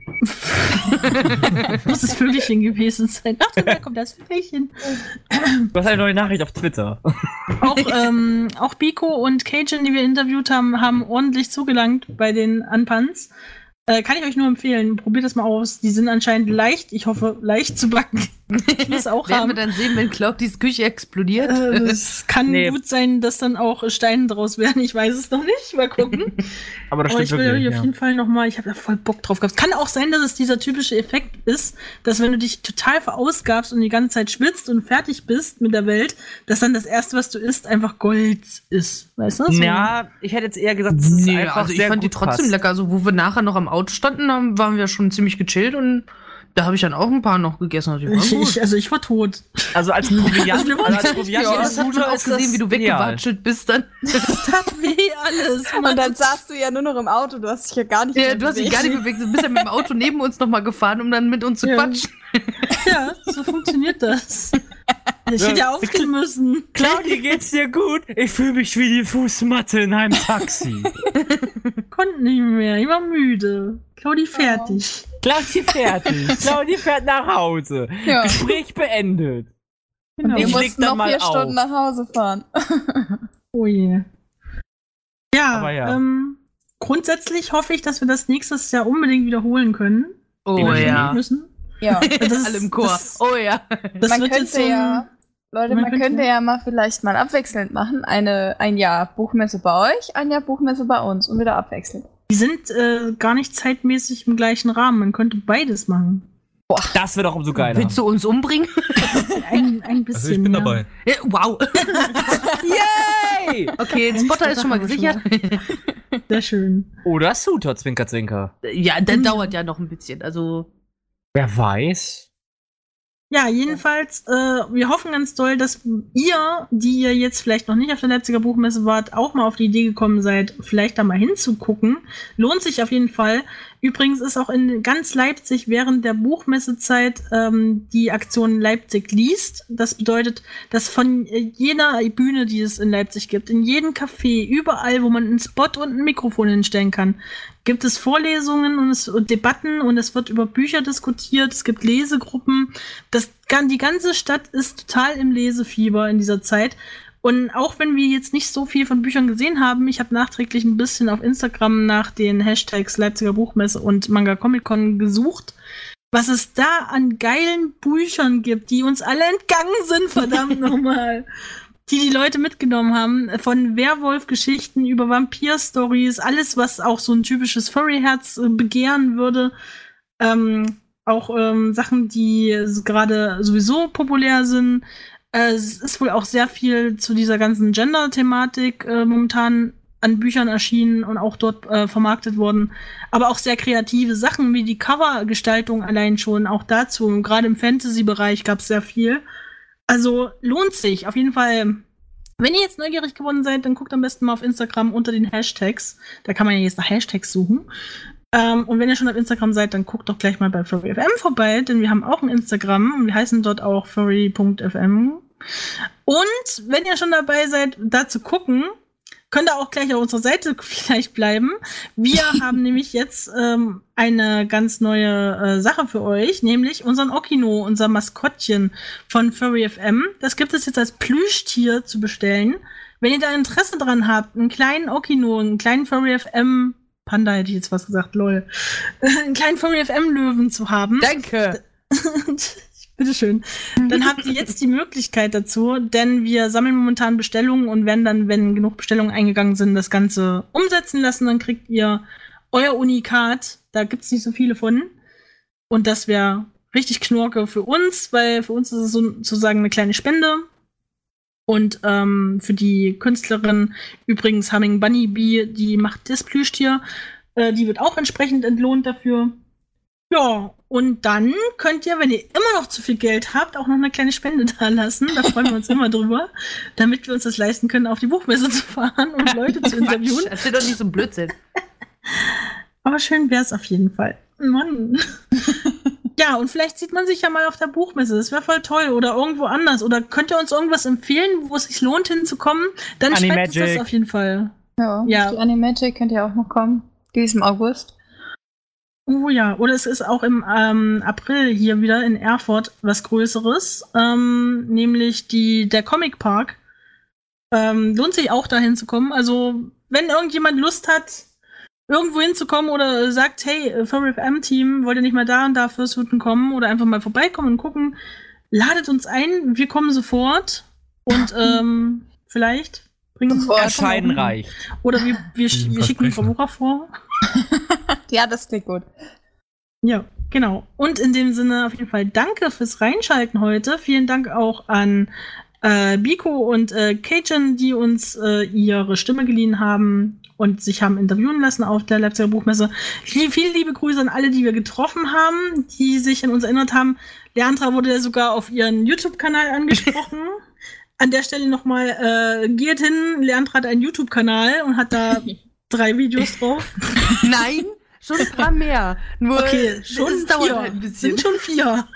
muss das Vögelchen gewesen sein. Ach, da kommt das Vögelchen. Du hast eine neue Nachricht auf Twitter. Auch, ähm, auch Biko und Cajun, die wir interviewt haben, haben ordentlich zugelangt bei den Anpans. Äh, kann ich euch nur empfehlen. Probiert das mal aus. Die sind anscheinend leicht, ich hoffe, leicht zu backen. Ich will es auch Werden wir haben. dann sehen, wenn Claudis Küche explodiert? Äh, Es kann Nee. gut sein, dass dann auch Steine draus werden. Ich weiß es noch nicht. Mal gucken. Aber das Aber stimmt ich will wirklich. euch auf Ja. jeden Fall nochmal, ich habe da voll Bock drauf gehabt. Kann auch sein, dass es dieser typische Effekt ist, dass wenn du dich total verausgabst und die ganze Zeit schwitzt und fertig bist mit der Welt, dass dann das Erste, was du isst, einfach Gold ist. Weißt du? So. Ja, ich hätte jetzt eher gesagt, dass es Nee, einfach also ich sehr fand die gut trotzdem passt. lecker. Also wo wir nachher noch am Auto standen, haben, waren wir schon ziemlich gechillt und da habe ich dann auch ein paar noch gegessen. Also, die waren Ich, gut. ich, also ich war tot. Also als Proviant, Also wir waren also als nicht- ja, Proviant das hat man auch gesehen, wie du weggewatschelt bist dann. Das tat weh alles. Und dann saßt du ja nur noch im Auto, du hast dich ja gar nicht Ja, mehr du hast dich bewegt. gar nicht bewegt. Du bist ja mit dem Auto neben uns nochmal gefahren, um dann mit uns zu Ja. quatschen. Ja, so funktioniert das. Ich hätte ja aufstehen müssen. Claudia, geht's dir gut? Ich fühle mich wie die Fußmatte in einem Taxi. Konnte nicht mehr. Ich war müde. Claudi fertig. Claudia fertig. Claudia fährt nach Hause. Ja. Gespräch beendet. Genau. Wir Ich leg mussten dann noch mal vier auf. Stunden nach Hause fahren. Oh je. Ja, Aber ja. Ähm, grundsätzlich hoffe ich, dass wir das nächstes Jahr unbedingt wiederholen können. Oh Wenn wir ja. müssen. Ja. Das ist- Alle im Chor. Das, Oh ja. das man wird könnte jetzt so ein, ja, Leute, man man, könnte könnte ja- ja mal vielleicht mal abwechselnd machen. Eine, ein Jahr Buchmesse bei euch, ein Jahr Buchmesse bei uns und wieder abwechselnd. Die sind äh, gar nicht zeitmäßig im gleichen Rahmen. Man könnte beides machen. Das wäre doch umso geiler. Willst du uns umbringen? Ein, ein bisschen. Also ich bin ja. dabei. Ja, wow. Yay! Okay, den Spotter ist schon mal haben wir gesichert. Sehr schön. Oder Suter, Zwinker, Zwinker. Ja, das Hm. dauert ja noch ein bisschen. Also, Wer weiß. Ja, jedenfalls, äh, wir hoffen ganz doll, dass ihr, die ihr jetzt vielleicht noch nicht auf der Leipziger Buchmesse wart, auch mal auf die Idee gekommen seid, vielleicht da mal hinzugucken. Lohnt sich auf jeden Fall. Übrigens ist auch in ganz Leipzig während der Buchmessezeit ähm, die Aktion Leipzig liest. Das bedeutet, dass von jeder Bühne, die es in Leipzig gibt, in jedem Café, überall, wo man einen Spot und ein Mikrofon hinstellen kann, gibt es Vorlesungen und, es, und Debatten und es wird über Bücher diskutiert. Es gibt Lesegruppen. Das, die ganze Stadt ist total im Lesefieber in dieser Zeit. Und auch wenn wir jetzt nicht so viel von Büchern gesehen haben, ich habe nachträglich ein bisschen auf Instagram nach den Hashtags Leipziger Buchmesse und Manga Comic Con gesucht, was es da an geilen Büchern gibt, die uns alle entgangen sind, verdammt nochmal. Die die Leute mitgenommen haben, von Werwolf-Geschichten über Vampir-Stories, alles, was auch so ein typisches Furry-Herz äh, begehren würde. Ähm, auch ähm, Sachen, die gerade sowieso populär sind. Es ist wohl auch sehr viel zu dieser ganzen Gender-Thematik äh, momentan an Büchern erschienen und auch dort äh, vermarktet worden. Aber auch sehr kreative Sachen wie die Covergestaltung allein schon, auch dazu. Und gerade im Fantasy-Bereich gab es sehr viel. Also lohnt sich auf jeden Fall. Wenn ihr jetzt neugierig geworden seid, dann guckt am besten mal auf Instagram unter den Hashtags. Da kann man ja jetzt nach Hashtags suchen. Ähm, und wenn ihr schon auf Instagram seid, dann guckt doch gleich mal bei Furry F M vorbei, denn wir haben auch ein Instagram und wir heißen dort auch furry punkt f m. Und wenn ihr schon dabei seid, da zu gucken, könnt ihr auch gleich auf unserer Seite vielleicht bleiben. Wir haben nämlich jetzt ähm, eine ganz neue äh, Sache für euch, nämlich unseren Okino, unser Maskottchen von Furry F M. Das gibt es jetzt als Plüschtier zu bestellen. Wenn ihr da Interesse dran habt, einen kleinen Okino, einen kleinen Furry F M Panda hätte ich jetzt was gesagt, lol. Einen kleinen Furry F M-Löwen zu haben. Danke. Bitteschön. Dann habt ihr jetzt die Möglichkeit dazu, denn wir sammeln momentan Bestellungen und werden dann, wenn genug Bestellungen eingegangen sind, das Ganze umsetzen lassen. Dann kriegt ihr euer Unikat. Da gibt's nicht so viele von. Und das wäre richtig Knorke für uns, weil für uns ist es sozusagen eine kleine Spende. Und ähm, für die Künstlerin übrigens Humming Bunny Bee, die macht das Plüschtier, äh, die wird auch entsprechend entlohnt dafür. Ja, und dann könnt ihr, wenn ihr immer noch zu viel Geld habt, auch noch eine kleine Spende da lassen. Da freuen wir uns immer drüber, damit wir uns das leisten können, auf die Buchmesse zu fahren und Leute zu interviewen. Das wird doch nicht so ein Blödsinn. Aber schön wär's auf jeden Fall. Mann. Ja, und vielleicht sieht man sich ja mal auf der Buchmesse. Das wäre voll toll. Oder irgendwo anders. Oder könnt ihr uns irgendwas empfehlen, wo es sich lohnt, hinzukommen? Dann schreibt uns das auf jeden Fall. Ja, ja. Die Animagic könnt ihr auch noch kommen. Die ist im August. Oh ja, oder es ist auch im ähm, April hier wieder in Erfurt was Größeres. Ähm, nämlich die, der Comic Park. Ähm, lohnt sich auch, da hinzukommen. Also, wenn irgendjemand Lust hat, irgendwo hinzukommen oder sagt, hey, Furry F M-Team, wollt ihr nicht mal da und da Fursuiten kommen oder einfach mal vorbeikommen und gucken, ladet uns ein, wir kommen sofort und ähm, vielleicht bringen wir Erscheinen reicht. Oder wir, wir, wir schicken Frau Bucher vor. Ja, das klingt gut. Ja, genau. Und in dem Sinne auf jeden Fall danke fürs Reinschalten heute. Vielen Dank auch an äh, Biko und äh, Cajun, die uns äh, ihre Stimme geliehen haben und sich haben interviewen lassen auf der Leipziger Buchmesse. Viele liebe Grüße an alle, die wir getroffen haben, die sich an uns erinnert haben. Leandra wurde ja sogar auf ihren YouTube-Kanal angesprochen. An der Stelle nochmal, äh, geht hin, Leandra hat einen YouTube-Kanal und hat da drei Videos drauf. Nein, schon ein paar mehr. Nur okay, schon es dauert vier. halt ein bisschen. Sind schon vier.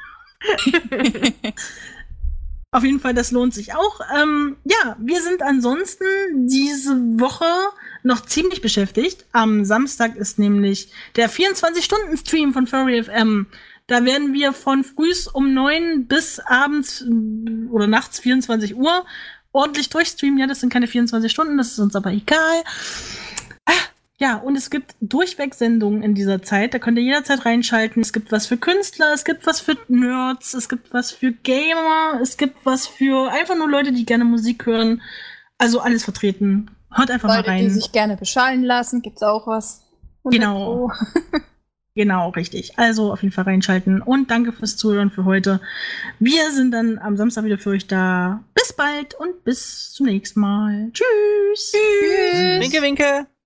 Auf jeden Fall, das lohnt sich auch. Ähm, ja, wir sind ansonsten diese Woche noch ziemlich beschäftigt. Am Samstag ist nämlich der vierundzwanzig-Stunden-Stream von Furry F M. Da werden wir von frühs um neun bis abends oder nachts vierundzwanzig Uhr ordentlich durchstreamen. Ja, das sind keine vierundzwanzig Stunden, das ist uns aber egal. Ja, und es gibt durchweg Sendungen in dieser Zeit. Da könnt ihr jederzeit reinschalten. Es gibt was für Künstler, es gibt was für Nerds, es gibt was für Gamer, es gibt was für einfach nur Leute, die gerne Musik hören. Also alles vertreten. Hört einfach Leute, mal rein. Die sich gerne beschallen lassen, gibt's auch was. Genau. Genau, richtig. Also auf jeden Fall reinschalten. Und danke fürs Zuhören für heute. Wir sind dann am Samstag wieder für euch da. Bis bald und bis zum nächsten Mal. Tschüss. Tschüss. Winke, winke.